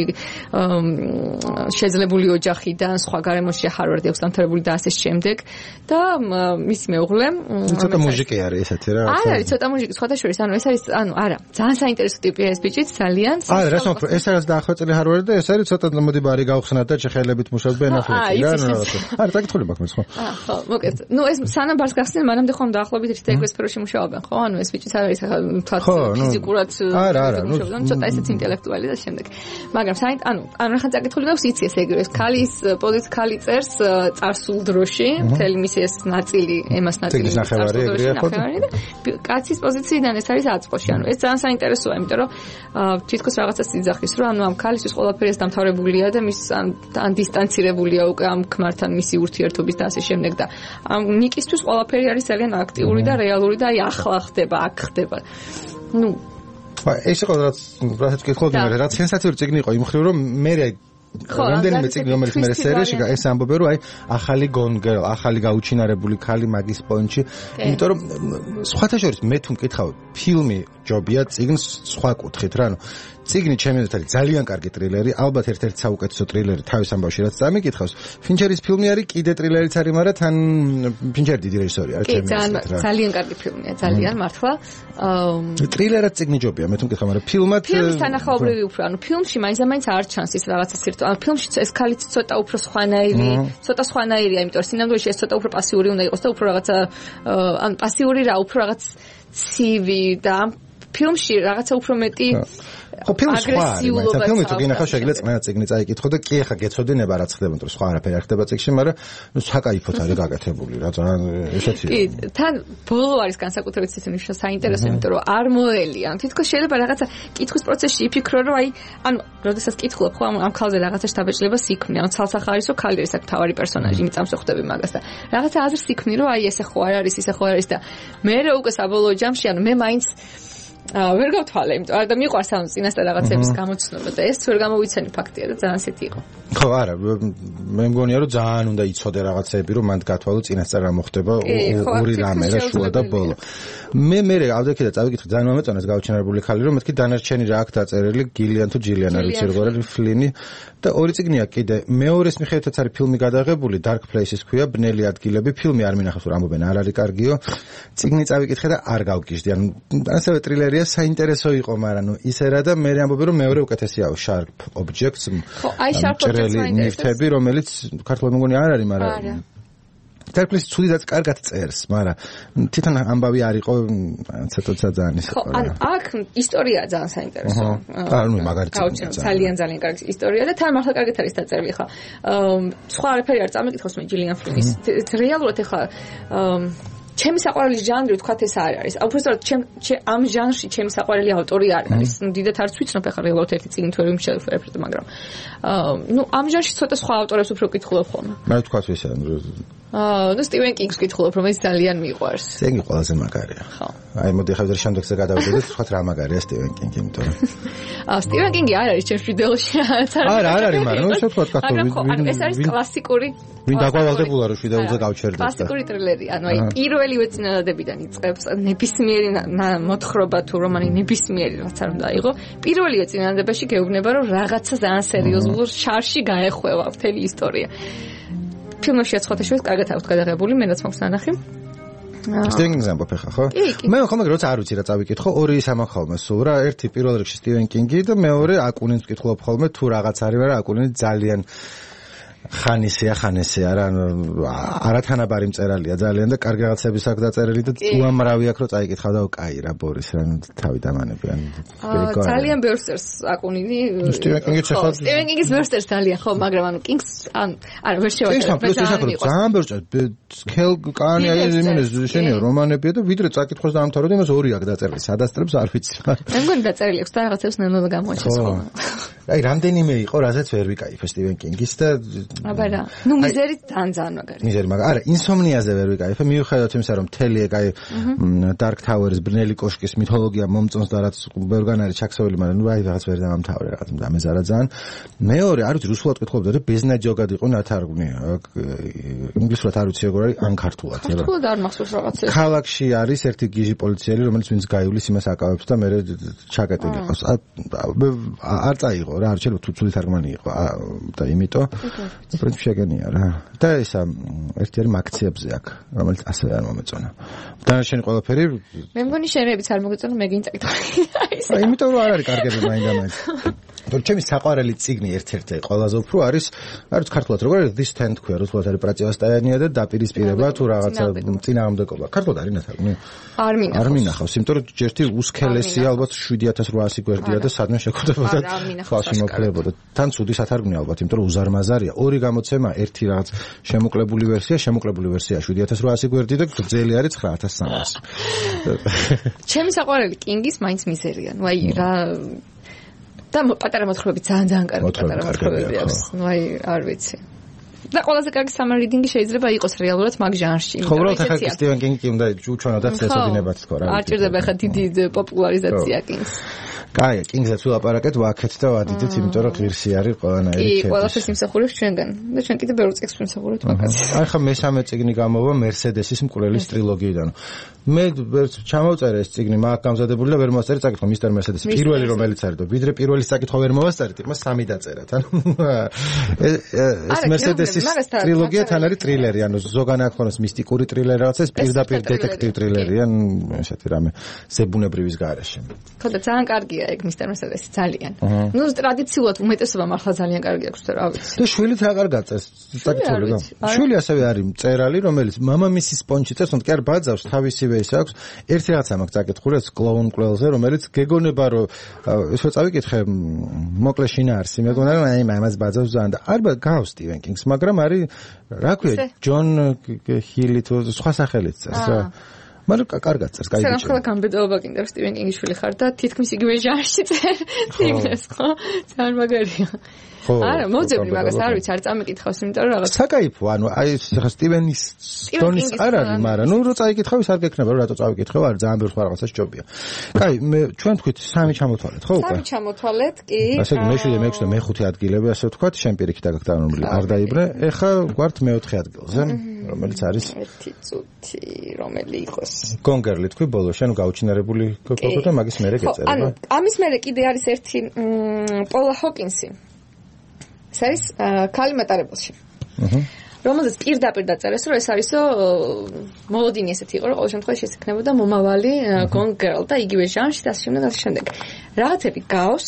შეძლებული ოჯახიდან, სხვა გარემოში ჰარვარდი აქვს დამთავრებული და ასე შემდეგ და მისი მეუღლე ცოტა მუსიკი არის ესეთი რა. არა, არის ცოტა მუსიკი, სხვათა შორის, ანუ ეს არის, ანუ არა, ძალიან საინტერესო ტიპია ეს ბიჭი, ძალიან არა, რა თქმა უნდა, ეს არის დახვეწილი ჰარვარდი და ეს არის ცოტა მოდი ბარი გავხსნათ და ჩეხელებით მუშაობენ ახლა. რა რა. არა, დაგითხოვდი მაქვს ხო? აა, ხო, მოკეთ. ნუ ეს სანამ ბარს გახსნიან, მანამდე ხომ დაახლოებით ერთ ეგრე სფეროში მუშაობენ, ხო? ანუ ეს ბიჭიც არის ახლა თვათ ფიზიკურად მუშაობენ, ცოტა ესეც ინტელექტუალი და შემდეგ. მაგრამ საით, ანუ, ანუ რა ხან წაკითხული გვაქვს, იცი ეს ეგრე, ეს ქალის პოზიცია ქალი წერს წარსულ დროში, მთელი მისი ეს ნაწილი, ემას ნაწილი ნახევარი ეგრეა ხო? კაცის პოზიციიდან ეს არის აწყოში, ანუ ეს ძალიან საინტერესოა, იმიტომ რომ თითქოს რაღაცა სიძახის, რომ ანუ ამ ქალისთვის ყველაფერი ეს დამთავრებულია და მის ან დისტანცირებულია უკვე ამ ქმართან მისი ურთიერთობის და ასე შემდეგ და ამ ნიკისთვის ყველაფერი არის ძალიან აქტიური და რეალური და აი ახლა ხდება, აქ ხდება. ნუ ეს იყო რაც რაც კითხულობდი მე რაც სენსაციური წიგნი იყო იმ მხრივ რომ მე რამდენიმე წიგნი რომელიც მე სერიაში ეს ამბობენ რომ აი ახალი Gone Girl, ახალი გაუჩინარებული ქალი მაგის პოინტში, იმიტომ რომ სხვათა შორის მე თუ მკითხავ ფილმი ჯობია წიგნს სხვა კუთხით რა, ანუ წიგნი ჩემი აზრით არის ძალიან კარგი ტრილერი, ალბათ ერთ-ერთი საუკეთესო ტრილერი თავის ამბავში რაც წამიკითხავს. ფინჩერის ფილმი არის კიდე ტრილერიც არის, მაგრამ თან ფინჩერი დიდი რეჟისორი არის ჩემი აზრით რა. ძალიან კარგი ფილმია, ძალიან მართლა. ტრილერად წიგნი ჯობია, მე თუ მკითხავ, მაგრამ ფილმად ფილმის თანახმადობრივი უფრო, ანუ ფილმში მაინც-მაინც არ ჩანს ის რაღაცა სირთულე. ანუ ფილმში ეს ქალიც ცოტა უფრო სხვანაირი, ცოტა სხვანაირია, იმიტომ რომ სინამდვილეში ეს ცოტა უფრო პასიური უნდა იყოს და უფრო რაღაცა ანუ პასიური რა, უფრო რაღაც ცივი და ფილმში რაღაცა უფრო მეტი ხო ფილმი სხვა არის, ფილმი თუ გინახავს შეგიძლია წმენა წიგნი წაიკითხო და კი ახლა გეცოდინება რა ხდება, თუ სხვა არაფერი არ ხდება წიგნში, მაგრამ ნუ საკაიფოთ არის გაკეთებული რა, ძალიან ესეთი. კი, თან ბოლო არის განსაკუთრებით ისეთი საინტერესო, იმიტომ რომ არ მოელია. თითქოს შეიძლება რაღაცა კითხვის პროცესში იფიქრო, რომ აი, ანუ, როდესაც კითხულობ ხო ამ ქალზე რაღაცა შთაბეჭდილებას იქმნი, ანუ ცალსახარის რო ქალი არის აქ თავარი პერსონაჟი, იმით ამსოხდები მაგას და რაღაცა აზრს იქმნი, რომ აი ესე ხო არ არის, ისე ხო არ არის და მე რო უკვე საბოლოო ჯამში, ანუ მე მაინც აა ვერ გავთვალე, იმიტომ რომ და მიყვარს ამ წინასწარ რაღაცების გამოცნობა და ეს ვერ გამოვიცანი ფაქტია და ძალიან ისეთი იყო. ხო, არა, მე მგონია რომ ძალიან უნდა იცოდე რაღაცები, რომ მანდ გათვალო წინასწარ რა მოხდება ორი რამე რა შუა და ბოლო. მე მე ავდექი და წავიკითხე ძალიან მომეწონეს გაუჩინარებული ქალი, რომ მეთქი დანარჩენი რა აქვს დაწერილი, გილიან თუ ჯილიან არ ვიცი როგორ არის ფლინი და ორი წიგნია კიდე. მეორეს მიხედვითაც არის ფილმი გადაღებული, Dark Places ქვია, ბნელი ადგილები, ფილმი არ მინახავს რომ ამბობენ არ არის კარგიო. წიგნი წავიკითხე და არ გავგიჟდი. ანუ ასევე ტრილერია საინტერესო იყო, მაგრამ ნუ ისე რა და მე ამბობენ რომ მეორე უკეთესია Sharp Objects. ხო, აი Sharp Objects ნივთები, რომელიც ქართულად მგონი არ არის, მაგრამ Dark Places ცუდად კარგად წერს, მაგრამ თვითონ ამბავი არ იყო ცოტა ძალიან ისე. ხო, ან აქ ისტორია ძალიან საინტერესო. ანუ მაგარია. ძალიან ძალიან კარგი ისტორია და თან მართლა კარგად არის დაწერილი ხა. სხვა არაფერი არ წამიკითხავს მე ჯილიან ფლინის. რეალურად ეხლა ჩემი საყვარელი ჟანრი ვთქვათ ეს არ არის. უბრალოდ ჩემ ამ ჟანრში ჩემი საყვარელი ავტორი არ არის. ნუ დიდად არც ვიცნობ ახლა რეალურად ერთი წიგნი თუ ვერ მიშევფერებ, მაგრამ აა ნუ ამ ჟანრში ცოტა სხვა ავტორებს უფრო ვკითხულობ ხოლმე. მე ვთქვათ ვისა აა ნუ სტივენ კინგს ვკითხულობ, რომელიც ძალიან მიყვარს. სტივენ კინგი ყველაზე მაგარია. ხო. აი მოდი ახლა ვიდრე შემდეგზე გადავიდეთ, ვთქვათ რა მაგარია სტივენ კინგი, იმიტომ რომ აა სტივენ კინგი არ არის ჩემს ვიდეოში. არა, არ არის, მაგრამ ნუ შევთქვათ კაცო, ვინ ეს არის კლასიკური ვინ დაგვალდებულა რომ ვიდეოზე გავჩერდეთ. კლასიკური ტრილერი, ანუ აი პირველივე წინადადებიდან იწყებს ნებისმიერი მოთხრობა თუ რომანი ნებისმიერი რაც არ უნდა იყო. პირველივე წინადადებაში გეუბნება რომ რაღაცა ძალიან სერიოზულ შარში გაეხვევა მთელი ისტორია. ფილმში აცხოთა შორის კარგად აქვს გადაღებული, მე რაც მაქვს ნანახი. სტივენ კინგს ამბობ ხა, ხო? მე ხომ როცა არ ვიცი რა წავიკითხო, ორი ის ამბობ ხოლმე სულ რა, ერთი პირველ რიგში სტივენ კინგი და მეორე აკუნინს ვკითხულობ ხოლმე თუ რაღაც არის, მაგრამ აკუნინი ძალიან ხანისია ხანესია რა არათანაბარი მწერალია ძალიან და კარგი რაღაცების აქვს დაწერილი და უამრავი აქვს რომ წაიკითხა და კაი რა ბორის რა თავი დამანები ან ძალიან ბევრს წერს აკუნინი სტივენ კინგიც ახლა სტივენ კინგის ბევრს წერს ძალიან ხო მაგრამ ანუ კინგს ან არა ვერ შევაკეთებ ძალიან ბევრს წერს ქელ კანი აი იმენეს შენიო რომანებია და ვიდრე წაკითხოს დაამთავრებდა იმას ორი აქვს დაწერილი სადასწრებს არ ვიცი მე მგონი დაწერილი აქვს და რაღაცებს ნელ-ნელა გამოაჩენს ხო აი რამდენიმე იყო რაზეც ვერ ვიკაიფე სტივენ კინგის და აბა რა ნუ მიზერი ძალიან მაგარი მიზერი მაგარი არა ინსომნიაზე ვერ ვიკაიფე მიუხედავად იმისა რომ მთელი ეგ აი Dark Tower-ის ბრნელი კოშკის მითოლოგია მომწონს და რაც ბევრგან არის ჩაქსოვილი მაგრამ ნუ აი რაღაც ვერ დამთავრე რაღაც დამეზარა ძალიან მეორე არ ვიცი რუსულად კითხულობდი და ბეზნაჯოგად იყო ნათარგმნი ინგლისურად არ ვიცი როგორ არის ან ქართულად რა ქართულად არ მახსოვს რაღაცა ქალაქში არის ერთი გიჟი პოლიციელი რომელიც ვინც გაივლის იმას აკავებს და მე ჩაკეტილი იყოს არ წაიღო რა არ შეიძლება თუ ცუდი თარგმანი იყო და იმიტომ პრინციპი შეგენია რა და ისა ერთი არის მაქციებზე აქვს რომელიც ასევე არ მომეწონა დანარჩენი ყველაფერი მე მგონი შენებიც არ მოგეწონა მე გინდა წაკითხავი აი იმიტომ რომ არ არის კარგები მაინდა-მაინც თორე ჩემი საყვარელი წიგნი ერთ-ერთი ყველაზე უფრო არის არის ქართულად როგორ არის this ten თქვია რუსულად არის პრატივასტაიანია და დაპირისპირება თუ რაღაცა წინააღმდეგობა ქართულად არის ნათარგმნი არ მინახავს არ მინახავს იმიტომ რომ ჯერთი უსქელესია ალბათ შვიდი ათას რვაასი გვერდია და სადმე შეგხვდებოდა ხალხი მოქლებოდა თან ცუდი სათარგმნი ალბათ იმიტომ რომ უზარმაზარია ორი გამოცემა ერთი რაღაც შემოკლებული ვერსია შემოკლებული ვერსია შვიდი ათას რვაასი გვერდი და გრძელი არის ცხრა ათას სამასი ჩემი საყვარელი კინგის მაინც მიზერია ნუ აი რა და პატარა მოთხრობები ძალიან ძალიან კარგი პატარა მოთხრობები აქვს. ნუ აი არ ვიცი. და ყველაზე კარგი summer reading-ი შეიძლება იყოს რეალურად მაგ ჟანრში. ხო, უბრალოდ ახლა სტივენ კინგი უნდა უჩვენოდათ წესოდინებაც თქო რა. არ ჭირდება ახლა დიდი პოპულარიზაცია კინგს. კაი, კინგსაც ვილაპარაკეთ, ვაქეთ და ვადიდეთ, იმიტომ რომ ღირსი არის ყველანაირი ჩემი. კი, ყველაფერს იმსახურებს ჩვენგან. და ჩვენ კიდე ბევრ წიგნს ვიმსახურებთ მაგას. აი ხა მესამე წიგნი გამოვა მერსედესის მკვლელის ტრილოგიიდან. მე ჩამოვწერე ეს წიგნი მაგ გამზადებული და ვერ მოსწერე წაკითხვა მისტერ მერსედესი პირველი რომელიც არის და ვიდრე პირველი წაკითხვა ვერ მოვასწარეთ იმას სამი დაწერათ ანუ ეს მერსედესის ტრილოგია თან არის ტრილერი ანუ ზოგან აქვს მისტიკური ტრილერი რაღაცა ეს პირდაპირ დეტექტივ ტრილერი ან ესეთი რამე ზებუნებრივის გარეშე ხო და ძალიან კარგია ეგ მისტერ მერსედესი ძალიან ნუ ტრადიციულად უმეტესობა მართლა ძალიან კარგი აქვს და რა ვიცი და შვილიც რა კარგ აწეს წაკითხული რა შვილი ასევე არის მწერალი რომელიც მამამისის პონჩი წერს თუმცა კი არ ბაძავს თავისი ის აქვს ერთი რაღაცა მაქვს წაკითხული ეს კლოუნ კვლელზე რომელიც გეგონება რომ ესე წავიკითხე მოკლე შინაარსი მეგონა რომ აი მამას ბაძავს ძალიან და არა გავს სტივენ კინგს მაგრამ არის რა ქვია ჯონ ჰილი თუ სხვა სახელით წერს რა მაგრამ კარგად წერს კაი ბიჭი სანახლა გამბედაობა კიდევ სტივენ კინგის შვილი ხარ და თითქმის იგივე ჟანრში წერ წიგნებს ხო ძალიან მაგარია არა, მოძებნი მაგას არ ვიცი, არ წამიკითხავს, იმიტომ რომ რაღაც საკაიფო, ანუ აი ხა სტივენის დონის არ არის, მაგრამ ნუ რო წაიკითხავ, ის არ გექნება, რომ რატო წავიკითხავ, არ ძალიან ბევრ სხვა რაღაცას ჯობია. კაი, მე ჩვენ თქვით სამი ჩამოთვალეთ, ხო უკვე? სამი ჩამოთვალეთ, კი. ასე მე-შვიდე, მე-ექვსი და მე-ხუთი ადგილები, ასე ვთქვათ, შენ პირიქით დაგაქთან რომელი არ დაიბრე. ეხა გვართ მეოთხე ადგილზე, რომელიც არის ერთი წუთი, რომელი იყოს. გონგერლი თქვი ბოლოს, შენ გაუჩინარებული გქონდა და მაგის მერე გეწერება. ანუ ამის მერე კიდე არის ერთი პოლა ჰოკინსი. ეს არის ქალი მატარებელში. აჰა. რომელზეც პირდაპირ დაწერეს, რომ ეს არისო მოლოდინი ესეთი იყო, რომ ყოველ შემთხვევაში შეექმნებოდა მომავალი Gone Girl და იგივე ჟანრში და ასე შემდეგ და ასე შემდეგ. რაღაცები გავს,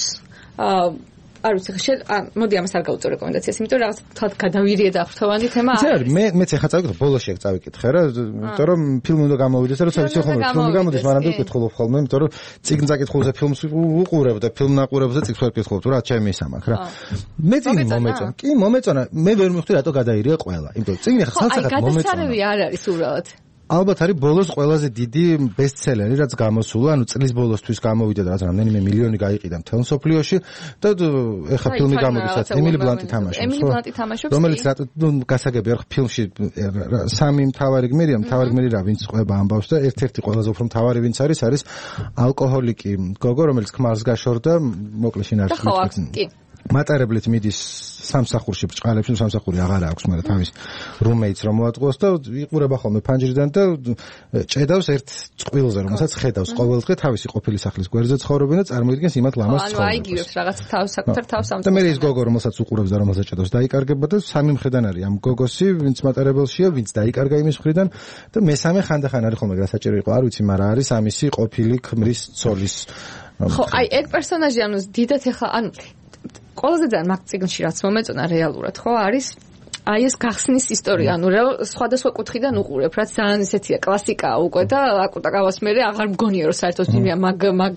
არ ვიცი, შენ მოდი ამას არ გავუწევ რეკომენდაციას, იმიტომ რომ რაღაც თქვა გადავირიე და ხრთოვანი თემა არის. ზარ, მე მეც ახლა წავიკითხე, ბოლოში ეგ წავიკითხე რა, იმიტომ რომ ფილმი უნდა გამოვიდეს, როცა ვიცი ხოლმე ფილმი გამოდის, მაგრამ ვიკითხულობ ხოლმე, იმიტომ რომ წიგნ წაკითხულზე ფილმს უყურებ და ფილმ ნაყურებზე წიგნს ვერ ვკითხულობ, რა ჩემი ისამაკ რა. მე წიგნი მომეწონა. კი, მომეწონა. მე ვერ მივხვდი რატო გადაირია ყველა. იმიტომ წიგნი ახლა სანაცვლოდ მომეწონა. აი, გადასარევი არ არის უბრალოდ. ალბათ არის ბოლოს ყველაზე დიდი ბესტსელერი, რაც გამოსულა, ანუ წლის ბოლოსთვის გამოვიდა და რაც რამდენიმე მილიონი გაიყიდა მთელ მსოფლიოში და ეხა ფილმი გამოდის, რაც ემილი ბლანტი თამაშობს. ემილი ბლანტი თამაშობს. რომელიც რატო გასაგები არ ფილმში სამი მთავარი გმირია, მთავარი გმირი რა, ვინც ყვება ამბავს და ერთ-ერთი ყველაზე უფრო მთავარი ვინც არის, არის ალკოჰოლიკი გოგო, რომელიც ქმარს გაშორდა, მოკლე შინაარსი მითქმა. მატარებლით მიდის სამსახურში ბრჭყალებში, სამსახური აღარ აქვს, მაგრამ თავის რუმეიტს რომ მოატყუოს და იყურება ხოლმე ფანჯრიდან და ჭედავს ერთ წყვილზე, რომელსაც ხედავს ყოველდღე თავისი ყოფილი სახლის გვერდზე ცხოვრობენ და წარმოიდგენს იმათ ლამას ცხოვრებას. ანუ აიგივებს რაღაც თავს საკუთარ თავს ამ. და მე ის გოგო, რომელსაც უყურებს და რომელსაც ჭედავს, დაიკარგება და სამი მხრიდან არის ამ გოგოსი, ვინც მატარებელშია, ვინც დაიკარგა იმის მხრიდან და მესამე ხანდახან არის ხოლმე გასაჭირო იყო, არ ვიცი, მაგრამ არის ამისი ყოფილი ქმრის ცოლის. ხო, აი ეგ პერსონაჟი ანუ დიდად ეხა ანუ ყველაზე ძალიან მაგ წიგნში რაც მომეწონა რეალურად ხო არის აი ეს გახსნის ისტორია, ანუ რა სხვადასხვა კუთხიდან უყურებ, რაც ძალიან ისეთია კლასიკაა უკვე და აკუტაკავას მე აღარ მგონია რომ საერთოდ ფილმია მაგ მაგ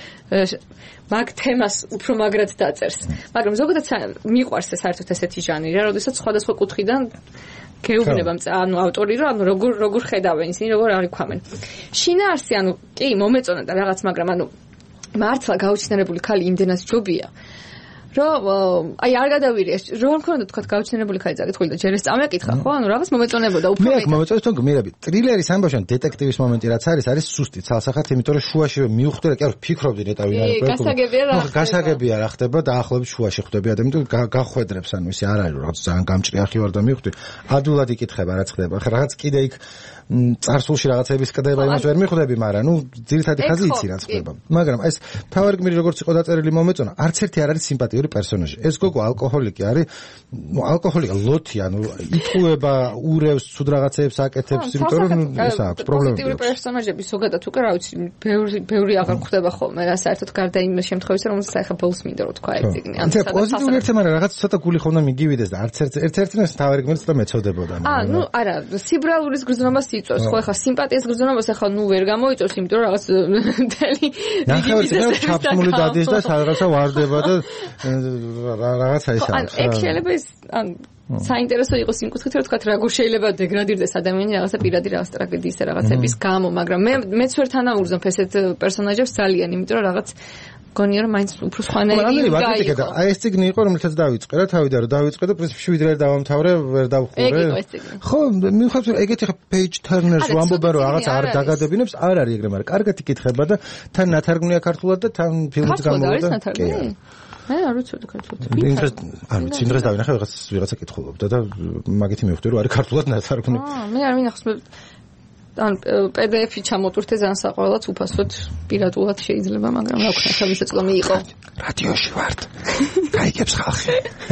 მაგ თემას უფრო მაგრად დაწერს. მაგრამ ზოგადად მიყვარს ეს საერთოდ ესეთი ჟანრი, რა, როდესაც სხვადასხვა კუთხიდან გეუბნება ანუ ავტორი რომ ანუ როგორ როგორ ხედავენ ისინი, როგორ აღიქვამენ. შინაარსი ანუ კი მომეწონა და რაღაც, მაგრამ ანუ მართლა გაუჩინარებული ქალი იმდენად ჯობია. რომ აი არ გადავირია რომ არ მქონდა თქვა გაუჩინარებული ქალი წაკითხული და ჯერ ეს წამეკითხა ხო ანუ რაღაც მომეწონებოდა უფრო მე მომეწონებს თქო მირაბი ტრილერის ამბავში დეტექტივის მომენტი რაც არის არის სუსტი ცალსახად იმიტომ რომ შუაში მივხვდი რა კი არ ვფიქრობდი ნეტა ვინ არის გასაგებია გასაგებია რა ხდება და ახლობით შუაში ხვდები ადამიანს გახვედრებს ანუ ისე არ არის რომ რაღაც ძალიან გამჭრიახი ვარ და მივხვდი ადულად იკითხება რა ხდება ხა რაღაც კიდე იქ წარსულში რაღაცების კდება იმას ვერ მიხვდები მაგრამ ნუ ძირითადი ხაზი იცი რა ხდება მაგრამ ეს თავარი გმირი როგორც იყო დაწერილი მომეწონა არც ერთი არ არის სიმპათიური პერსონაჟი ეს გოგო ალკოჰოლიკი არის ნუ ალკოჰოლიკი ლოთი ანუ იტყუება ურევს ცუდ რაღაცებს აკეთებს იმიტომ რომ ეს აქვს პრობლემები პოზიტიური პერსონაჟები ზოგადად უკვე რა ვიცი ბევრი ბევრი აღარ ხდება ხოლმე რა საერთოდ გარდა იმ შემთხვევისა რომელსაც ახლა ბოლოს მინდა რომ თქვა ეს წიგნი ან პოზიტიური ერთე მაგრამ რაღაც ცოტა გული ხომ და მიგივიდეს და არც ერთ ერთ ერთნაირად თავარი გმირიც და მეწოდებოდა აა ნუ არა სიბრალურის გრძნობას იწვევს ხო ახლა სიმპათიის გრძნობას ახლა ნუ ვერ გამოიწვევს იმიტომ რომ რაღაც მთელი რიგი ჩაფსმული დადის და რაღაცა ვარდება და რაღაცა ის არის. ან ეგ შეიძლება ის ან საინტერესო იყოს იმ კუთხით რომ თქვა როგორ შეიძლება დეგრადირდეს ადამიანი რაღაცა პირადი რაღაც ტრაგედიის და რაღაცების გამო, მაგრამ მე მეც ვერ თანაუგრძნობ ესეთ პერსონაჟებს ძალიან, იმიტომ რომ რაღაც გონია რომ მაინც უფრო სხვანაირი გაიგო. აი ეს ციგნი იყო რომელსაც დავიწყე რა თავიდან რომ დავიწყე და პრინციპში შვიდ რერ დავამთავრე, ვერ დავხურე. ეგ იყო ეს ციგნი. ხო, მივხვდით რომ ეგეთი ხა პეიჯ თერნერს რომ ამბობა რომ რაღაც არ დაგადებინებს, არ არის ეგრე, მაგრამ კარგად იკითხება და თან ნათარგმნია ქართულად და თან ფილმიც გამოვიდა. მე არ ვიცოდი ქართულად. ინტერეს არ ვიცი, ინტერეს დავინახე რაღაც ვიღაცა კითხულობდა და მაგითი მივხვდი რომ არის ქართულად ნათარგმნი. აა, მე არ მინახავს მე ან პი დი ეფი ჩამოტვირთე ძალიან საყოველად უფასოდ პირატულად შეიძლება, მაგრამ რა ვქნა, ხალხი წლომი იყო. რადიოში ვართ. გაიგებს ხალხი.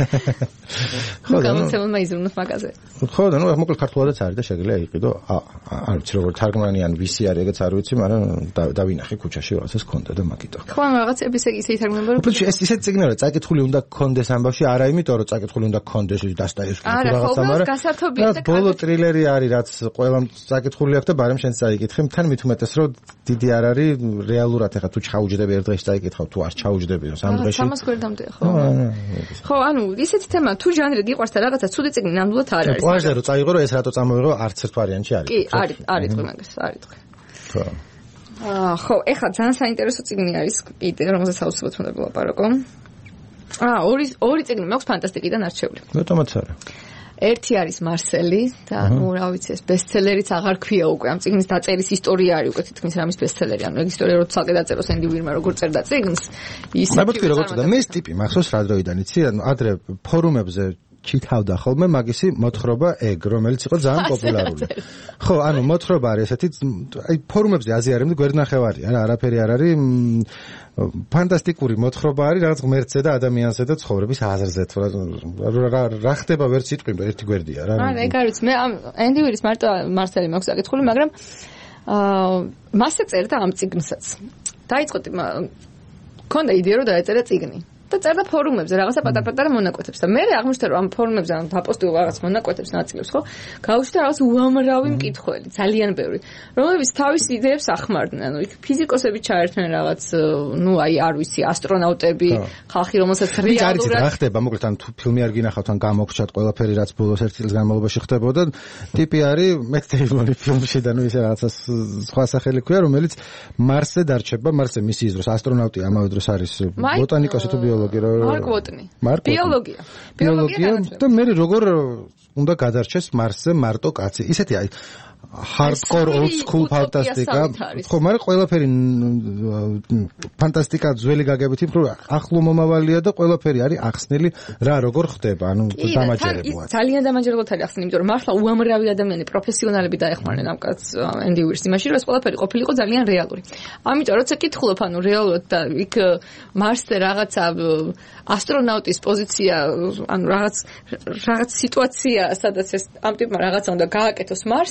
ხო, გამოცემულმა იზრუნოთ მაგაზე. ხო, და ნუ მოკლედ ქართულადაც არის და შეგიძლია იყიდო. არ ვიცი როგორ თარგმანი ან ვისი არის, ეგეც არ ვიცი, მაგრამ დავინახე ქუჩაში რაღაცას ქონდა და მაგიტო. ხო, რაღაცების ისე ითარგმნება რომ უბრალოდ ეს ისეთ ციგნია რომ წაკითხული უნდა გქონდეს ამბავში, არა იმიტომ რომ წაკითხული უნდა გქონდეს დასტაევსკი თუ რაღაცა, მაგრამ ბოლო ტრილერი არის, რაც ყველამ წაკითხული აქვს და ბარემ შენც წაიკითხე, თან მით უმეტეს რომ დიდი არ არის რეალურად ეხა თუ ჩაუჯდები ერთ დღეში წაიკითხავ თუ არ ჩაუჯდები სამ დღეში. სამას გვერდამდე ხო. ხო, ანუ ისეთი თემა თუ ჟანრი გიყვარს და რაღაცა ცუდი ციგნი ნამდვილად არ არის. პლაჟზე რო წაიღო რომ ეს რატო წამოიღო არც ერთ ვარიანტში არის. კი, არის, არის თქვენ მაგას, არის თქვენ. ხო. აა, ხო, ეხლა ძალიან საინტერესო ციგნი არის კიდე, რომელზეც აუცილებლად უნდა ვილაპარაკო. აა, ორი ორი ციგნი მაქვს ფანტასტიკიდან არჩეული. ბატონოც არა. ერთი არის მარსელი და ნუ რა ვიცი ეს ბესტსელერიც აღარ ქვია უკვე ამ ციგნის დაწერის ისტორია არის უკვე თითქმის რამის ბესტსელერი ანუ ეგ ისტორია რო ცალკე დაწეროს ენდი ვირმა როგორ წერდა ციგნს ის ნაბუთი როგორ წერდა მე ეს ტიპი მახსოვს რა დროიდან იცი ანუ ადრე ფორუმებზე ჩითავდა ხოლმე მაგისი მოთხრობა ეგ რომელიც იყო ძალიან პოპულარული ხო ანუ მოთხრობა არის ესეთი აი ფორუმებზე აზიარებდი გვერდნახევარია რა არაფერი არ არის ფანტასტიკური მოთხრობა არის რაღაც ღმერთზე და ადამიანზე და ცხოვრების აზრზე თუ რა რა ხდება ვერ სიტყვი ერთი გვერდია რა არა ეგ არის მე ამ ენდი ვირის მარტო მარსელი მაქვს აკითხული მაგრამ აა მასე წერდა ამ წიგნსაც დაიწყო მქონდა იდეა რომ დაეწერა წიგნი და წერდა ფორუმებზე რაღაცა პატარ-პატარა მონაკვეთებს და მე აღმოჩნდა რომ ამ ფორუმებზე ან დაპოსტილ რაღაც მონაკვეთებს ნაწილებს ხო გავუშვდა რაღაც უამრავი მკითხველი ძალიან ბევრი რომლებიც თავის იდეებს ახმარდნენ ანუ იქ ფიზიკოსები ჩაერთნენ რაღაც ნუ აი არ ვიცი ასტრონავტები ხალხი რომელსაც რეალურად რა ხდება მოკლედ ან თუ ფილმი არ გინახავთ ან გამოგჩათ ყველაფერი რაც ბოლოს ერთი წლის განმავლობაში ხდებოდა ტიპი არის მეთ დეიმონი ფილმში და ნუ ისე რაღაცა სხვა სახელი ქვია რომელიც მარსზე დარჩება მარსზე მისიის დროს ასტრონავტი ამავე დროს არის ბოტანიკოსი თუ მარკ ვოტნი. ბიოლოგია. ბიოლოგია და მე როგორ უნდა გადარჩეს მარსზე მარტო კაცი. ისეთი აი hardcore old school ფანტასტიკა. ხო, მაგრამ ყველაფერი ფანტასტიკა ძველი გაგებითი, რომ ახლო მომავალია და ყველაფერი არის ახსნილი რა როგორ ხდება, ანუ დამაჯერებლად. ძალიან დამაჯერებლად არის ახსნილი, იმიტომ რომ მართლა უამრავი ადამიანი პროფესიონალები დაეხმარნენ ამ კაცს ენდი ვირს იმაში, რომ ეს ყველაფერი ყოფილიყო ძალიან რეალური. ამიტომ როცა კითხულობ, ანუ რეალურად და იქ მარსზე რაღაცა ასტრონავტის პოზიცია, ანუ რაღაც რაღაც სიტუაცია, სადაც ეს ამ ტიპმა რაღაცა უნდა გააკეთოს მარსზე.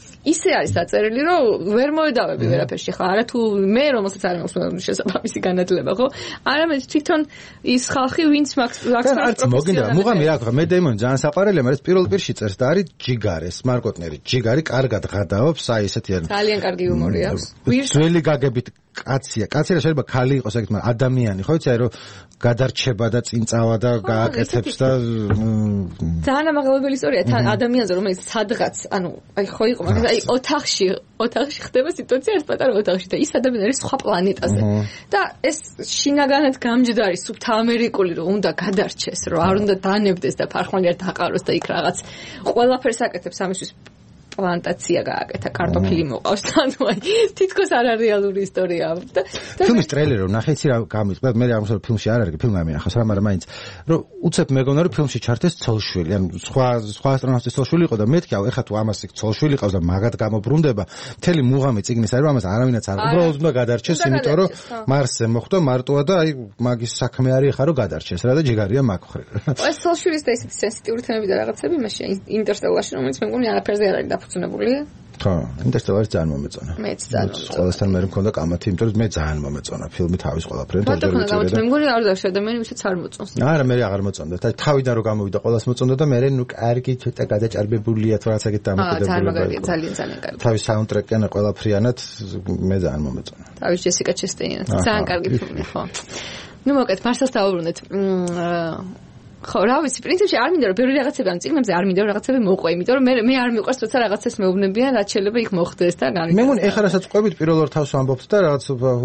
ისე არის დაწერილი, რომ ვერ მოედავები ვერაფერში ხა, არა თუ მე რომელსაც არ მაქვს შესაძლებელი განათლება, ხო? არამედ თვითონ ის ხალხი, ვინც მაქვს არც მოგინდა, მუღამი რა ხო, მე დემონ ძალიან საყვარელია, მაგრამ პირველ პირში წერს და არის ჯიგარეს, მარკოტნერი. ჯიგარი კარგად გადაობს, აი ესეთი არის. ძალიან კარგი ჰუმორი აქვს. ძველი გაგებით კაცია. კაცი რა შეიძლება ქალი იყოს ეგეთ, მაგრამ ადამიანი, ხო იცი, აი რომ გადარჩება და წინწავა და გააკეთებს და ძალიან ამაღლებელი ისტორია თან ადამიანზე, რომელიც სადღაც, ანუ აი ხო იყო, მაგრამ აი ოთახში, ოთახში ხდება სიტუაცია ერთ პატარა ოთახში და ის ადამიანი არის სხვა პლანეტაზე. და ეს შინაგანად გამჯდარი სუბთა ამერიკული რომ უნდა გადარჩეს, რომ არ უნდა დანებდეს და ფარხმალი არ დაყაროს და იქ რაღაც ყველაფერს აკეთებს ამისთვის პლანტაცია გააკეთა, კარტოფილი მოყავს, ანუ აი თითქოს არარეალური ისტორიაა და ფილმის ტრეილერი რომ ნახე, იცი რა გამიწყდა, მე ამას რომ ფილმში არ არის, ფილმი არ მინახავს რა, მაგრამ მაინც რომ უცებ მეგონა რომ ფილმში ჩართეს ცოლშვილი, ანუ სხვა სხვა ასტრონავტის ცოლშვილი იყო და მეთქი, აუ ეხლა თუ ამას იქ ცოლშვილი ყავს და მაგად გამობრუნდება, მთელი მუღამი წიგნის არის, რომ ამას არავინაც არ უბრალოდ უნდა გადარჩეს, იმიტომ რომ მარსზე მოხვდა მარტოა და აი მაგის საქმე არის ხა რომ გადარჩეს რა და ჯიგარია მაგ ხრი. ეს ცოლშვილის და ესეთი სენსიტიური თემები და რაღაცები მაშინ ინტერსტელარში რომელიც მე მგონი არაფერზე არ არის დაფუძნებული. ხო, ინტერსტელარი ძალიან მომეწონა. მეც ძალიან. ყველასთან მე მქონდა კამათი, იმიტომ რომ მე ძალიან მომეწონა ფილმი თავის ყველაფერთან და მე მგონი არ დავშ ადამიანი ვისაც არ მოწონს. არა, მე აღარ მოწონდა. და თავიდან რომ გამოვიდა ყველას მოწონდა და მე ნუ კარგი ცოტა გადაჭარბებულია თუ რაღაცა ეგეთ დამოკიდებულება. აა, ძალიან ძალიან კარგი. თავის საუნდტრეკიან ყველაფრიანად მე ძალიან მომეწონა. თავის ჯესიკა ჩესტეინად. ძალიან კარგი ფილმი, ხო. ნუ მოკეთ, მარსელს დავუბრუნდეთ. ხო, რა ვიცი, პრინციპში არ მინდა რომ ბევრი რაღაცები ამ წიგნებზე არ მინდა რომ რაღაცები მოყვე, იმიტომ რომ მე მე არ მიყვარს როცა რაღაცას მეუბნებიან, რაც შეიძლება იქ მოხდეს და განვითარდეს. მე მგონი ეხლა რასაც ყვებით პირველ ორ თავს ვამბობთ და რაღაც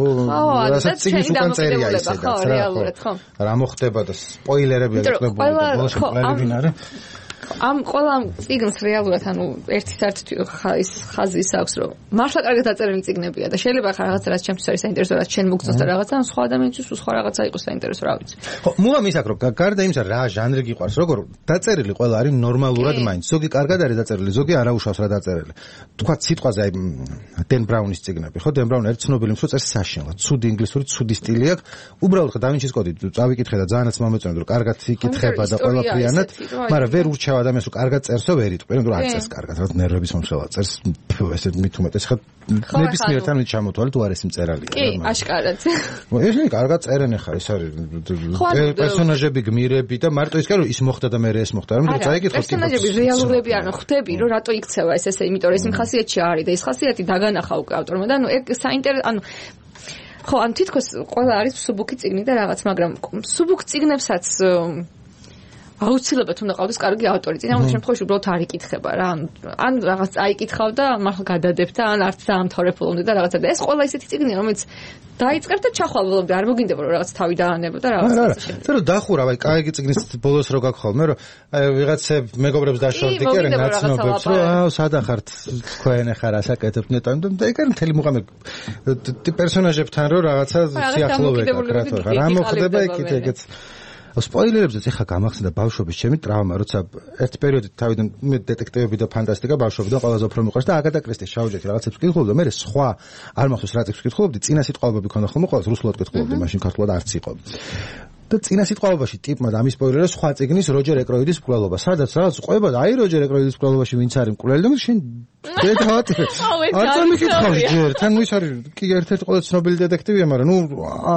რასაც წიგნის უკან წერია ისედაც რა. რეალურად, ხო. რა მოხდება და სპოილერები აღწევებული და ბოლოს მკვლელი ვინ არის? ამ ყველა წიგნს რეალურად ანუ ერთი საერთო ის ხაზი ის აქვს რომ მართლა კარგად დაწერილი წიგნებია და შეიძლება ხარ რაღაცა რაც ჩემთვის არის საინტერესო რაც შენ მოგწონს და რაღაცა სხვა ადამიანისთვის სხვა რაღაცა იყოს საინტერესო რა ვიცი. ხო, მუღამი ის აქვს რომ გარდა იმისა რა ჟანრი გიყვარს როგორ დაწერილი ყველა არის ნორმალურად მაინც ზოგი კარგად არის დაწერილი ზოგი არაუშავს რა დაწერილი. თქვა სიტყვაზე აი დენ ბრაუნის წიგნები ხო დენ ბრაუნი არის ცნობილი იმის რომ წერს საშინლად ცუდი ინგლისური ცუდი სტილი აქვს უბრალოდ ხო დავინჩის კოდი წავიკითხე და ძალიანაც მომეწონა რომ კარგად იკითხება და ყველაფრიანად მაგრამ ვერ ურჩა ადამიანს რომ კარგად წერსო ვერ იტყვი, რომ არ წერს კარგად, რა ნერვების მომსხელად წერს, ესე მით უმეტეს ხა ნებისმიერთან მით ჩამოთვალე თუ არ ეს მწერალია. კი, აშკარად. ეს ნი კარგად წერენ ხა ეს არის პერსონაჟები გმირები და მარტო ის კი რომ ის მოხდა და მე ეს მოხდა, რომ წაიკითხო პერსონაჟები რეალურები არ ხვდები, რომ რატო იქცევა ეს ესე, იმიტომ რომ ეს იმ ხასიათში არის და ეს ხასიათი დაგანახა უკვე ავტორმა და ანუ ეგ საინტერესო ანუ ხო, ან თითქოს ყველა არის სუბუქი წიგნი და რაღაც, მაგრამ სუბუქ წიგნებსაც აუცილებლად უნდა ყავდეს კარგი ავტორი. წინ ამ შემთხვევაში უბრალოდ არ იკითხება რა. ან რაღაც აიკითხავ და მართლა გადადებ და ან არც დაამთავრებულობდი და რაღაცა. და ეს ყველა ისეთი წიგნია, რომელიც დაიწყებ და ჩახვალობდი, არ მოგინდება რომ რაღაც თავი დაანებო და რაღაც ასე შემდეგ. არა, რა დახურავ, აი კაიგი წიგნის ბოლოს რო გაგხოლმე, რომ აი ვიღაცებ მეგობრებს დაშორდი კი არა ნაცნობებს, რომ აუ სადა ხართ თქვენ ახლა რასაკეთებთ ნეტო, და ეგ არის მთელი მუღამი პერსონაჟებთან რომ რაღაცა სიახლოვე გაქვს რა. რა მოხდება იქით ეგეც სპოილერებზეც ეხა გამახსენდა ბავშვობის ჩემი ტრავმა, როცა ერთ პერიოდით თავიდან მე დეტექტივები და ფანტასტიკა ბავშვობიდან ყველაზე უფრო მიყვარს და აგატა კრისტის შაუჯეთი რაღაცებს ვკითხულობდი და მე სხვა არ მახსოვს რა ტექსტს ვკითხულობდი, წინა სიტყვებები ქონდა ხოლმე ყოველს რუსულად ვკითხულობდი, მაშინ ქართულად არც იყო. და წინა სიტყვებაში ტიპმა და ამის სპოილერია სხვა წიგნის როჯერ ეკროიდის მკვლელობა. სადაც რაღაც ყვება და აი როჯერ ეკროიდის მკვლელობაში ვინც არის მკვლელი და შენ დედავთ. არ წამიკითხავ ჯერ, თან ის არის კი ერთ-ერთი ყველა ცნობილი დეტექტივია, მაგრამ ნუ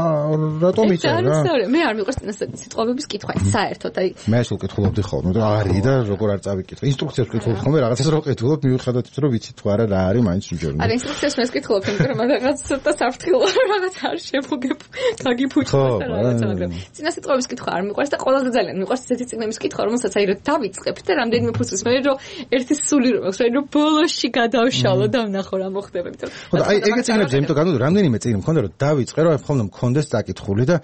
რატომ იწერ რა? მე არ მიყვარს წინა სიტყვების კითხვა, საერთოდ აი. მე ეს ვკითხულობდი ხოლმე და არის და როგორ არ წავიკითხე. ინსტრუქციებს ვკითხულობ ხოლმე, რაღაცას რო ვკითხულობ, მიუხედავად იმისა, რომ ვიცი თუ არა რა არის, მაინც უჯერმე. არა, ინსტრუქციებს მე ვკითხულობ, იმიტომ რომ რაღაც ცოტა საფრთხილო რაღაც არ შემოგებ, გაგიფუჭოს და რაღაცა, მაგრამ წინა სიტყვების კითხვა არ მიყვარს და ყველაზე ძალიან მიყვარს ესეთი წიგნების კითხვა, რომელსაც აი რომ დავიწყებ და რამდენიმე ფუძის მე რომ ერთი სული რომ აქვს, აი რომ ბოლოში გადავშალო და ვნახო რა მოხდება, იმიტომ ხო და აი ეგეც წიგნებზე იმიტომ განვდო რამდენიმე წიგნი მქონდა რომ დავიწყე რომ ხოლმე მქონდეს წაკითხული და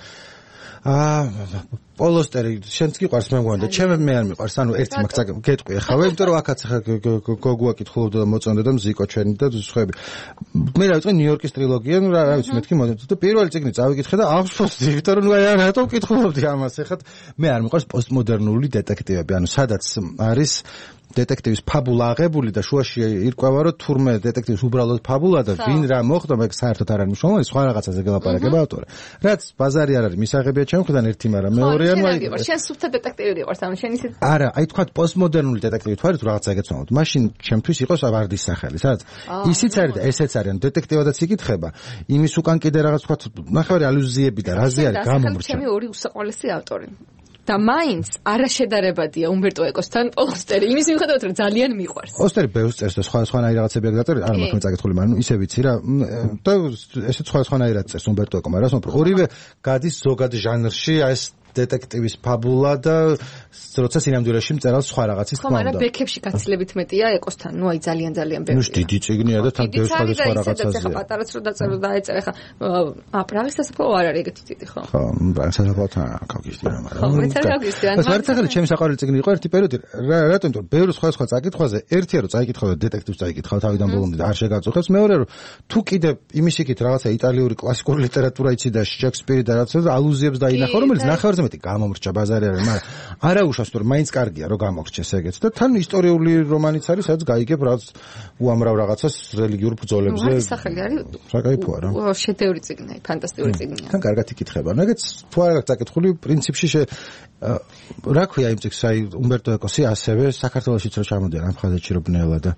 აა პოლოსტერი შენც გიყვარს მე მგონი და ჩემ მე არ მიყვარს ანუ ერთი მაგ გეტყვი ახლა იმიტომ რომ აქაც ახლა გოგუა კითხულობდა და მოწონდა და მზიკო ჩვენი და სხვები მე რა ვიცი ნიუ-იორკის ტრილოგია ნუ რა ვიცი მეთქი მომენტი და პირველი წიგნი წავიკითხე და აღშფოთდი იმიტომ რომ ნუ აი რატო ვკითხულობდი ამას ახლა მე არ მიყვარს პოსტმოდერნული დეტექტივები ანუ სადაც არის დეტექტივის ფაბულა აღებული და შუაში ირკვევა რომ თურმე დეტექტივის უბრალოდ ფაბულა და ვინ რა მოხდა მე საერთოდ არ არის მნიშვნელოვანი სხვა რაღაცაზე გელაპარაკება ავტორი რაც ბაზარი არ არის მისაღებია ჩემ მხრიდან ერთი მაგრამ მეორე ანუ აი შენ სუფთა დეტექტივი ვიყავ ანუ შენ ისე არა აი თქვა პოსტმოდერნული დეტექტივი თქვა თუ რაღაცა ეგეცნობთ მაშინ ჩემთვის იყოს ვარდის სახელი სადაც ისიც არის და ესეც არის ანუ დეტექტივადაც იკითხება იმის უკან კიდე რაღაც თქვა ნახევარი ალუზიები და რაზე არის გამომრჩა ჩემი ორი უსაყვარლესი ავტორი და მაინც არაშედარებადია უმბერტო ეკოსთან ოსტერი იმის მიუხედავად რომ ძალიან მიყვარს ოსტერი ბევრს წერს და სხვა სხვანაირი რაღაცები აქვს დაწერილი არ მაქვს წაკითხული მაგრამ ისე ვიცი რა და ესე სხვა სხვანაირად წერს უმბერტო ეკო მაგრამ რა ორივე გადის ზოგად ჟანრში აი ეს დეტექტივის ფაბულა და როცა სინამდვილეში მწერალს სხვა რაღაცის თქმა უნდა. მაგრამ ბექებში გაცილებით მეტია ეკოსთან. ნუ აი ძალიან ძალიან ბევრია. ნუ დიდი წიგნია და თან ბევრ სხვა რაღაცაზეა. ხა პატარაც რო დაწერო და ეწერა ხა ა პრაღის სასაფლაო არ არის ეგეთი წიგნი ხო? ხო, პრაღის სასაფლაოთან გავგისტია მაგრამ. ხო, მეც არ გავგისტია. ეს ვერცახელი ჩემი საყვარელი წიგნი იყო ერთი პერიოდი. რატომ იმიტომ ბევრ სხვა სხვა წაკითხვაზე ერთია რომ წაიკითხავ და დეტექტივს წაიკითხავ თავიდან ბოლომდე არ შეგაწუხებს. მეორე რომ თუ კიდე იმის იქით რაღაცა იტალიური კლასიკური ლიტერატურა იცი და შექსპირი და რაღაცა ალუზიებს დაინახო რომელიც ნახევარზე მეტი გამომრჩა ბაზარი არის მაგრამ არა უშავს რომ მაინც კარგია რომ გამოგრჩეს ეგეც და თან ისტორიული რომანიც არის სადაც გაიგებ რაც უამრავ რაღაცას რელიგიურ ბრძოლებზე ეს სახელი არის საკაიფოა რა შედევრი წიგნია ფანტასტიკური წიგნია თან კარგად იკითხება ეგეც თუ არ აქვს წაკითხული პრინციპში რა ქვია იმ წიგნს აი უმბერტო ეკოსი ასევე საქართველოშიც რო ჩამოდიან ამ ხაზეთში რო ბნელა და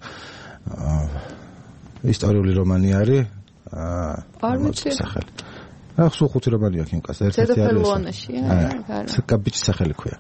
ისტორიული რომანი არის არ ვიცი სახელი ახ სულ ხუთი რომანი აქვს იმკას ერთ-ერთი არის ეს კაბიჩის სახელი ქვია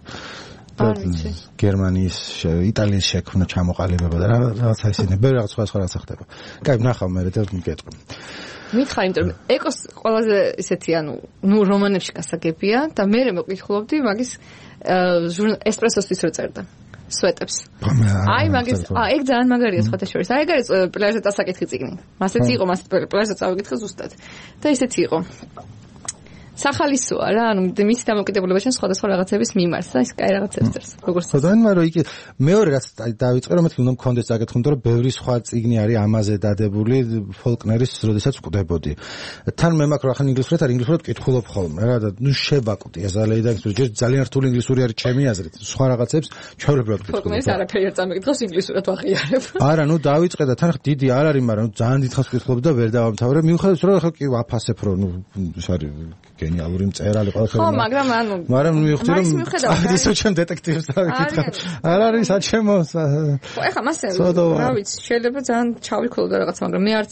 გერმანიის იტალიის შექმნა ჩამოყალიბება და რაღაცა ისინი ბევრი რაღაც სხვა სხვა რაღაცა ხდება კაი ნახავ მე და მიკეთებ მითხარ იმიტომ რომ ეკოს ყველაზე ისეთი ანუ ნუ რომანებში გასაგებია და მე მე მეკითხულობდი მაგის ესპრესოსთვის რო წერდა სვეტებს. აი მაგის აი ეგ ძალიან მაგარია სხვათა შორის. აი ეგ არის პლაჟზე დასაკითხი წიგნი. მასეც იყო, მას პლაჟზე წავიკითხე ზუსტად. და ისეთი იყო. სახალისოა რა, ანუ მის დამოკიდებულება შენ სხვადასხვა რაღაცების მიმართ და ის კაი რაღაცებს წერს. როგორც ხოდან მაგრამ იქ მეორე რაც დავიწყე რომ მეთქი უნდა მქონდეს წაკითხი, იმიტომ რომ ბევრი სხვა წიგნი არის ამაზე დადებული ფოლკნერის როდესაც ვკვდებოდი. თან მე მაქვს ახლა ინგლისურად არ ინგლისურად კითხულობ ხოლმე რა და ნუ შევაკვდი აზალეი და ჯერ ძალიან რთული ინგლისური არის ჩემი აზრით. სხვა რაღაცებს ჩვეულებრივად ვკითხულობ. ფოლკნერის არაფერი არ წამეკითხავს ინგლისურად ვაღიარებ. არა, ნუ დავიწყე და თან დიდი არ არის, მაგრამ ძალიან დიდხანს ვკითხულობ და ვერ დავამთავრე. მიუხედავად რომ ახლა კი ვაფასებ რომ ნუ ის არის გენიალური მწერალი ყველაფერი. ხო, მაგრამ ანუ მაგრამ მივხვდი რომ ისო ჩემ დეტექტივს დავიკითხე. არ არის საჩემო. ხო, ეხლა მასე რა ვიცი, შეიძლება ძალიან ჩავიქოლო და რაღაც, მაგრამ მე არც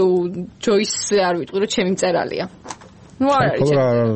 ჯოისზე არ ვიტყვი რომ ჩემი მწერალია. ნუ არ არის.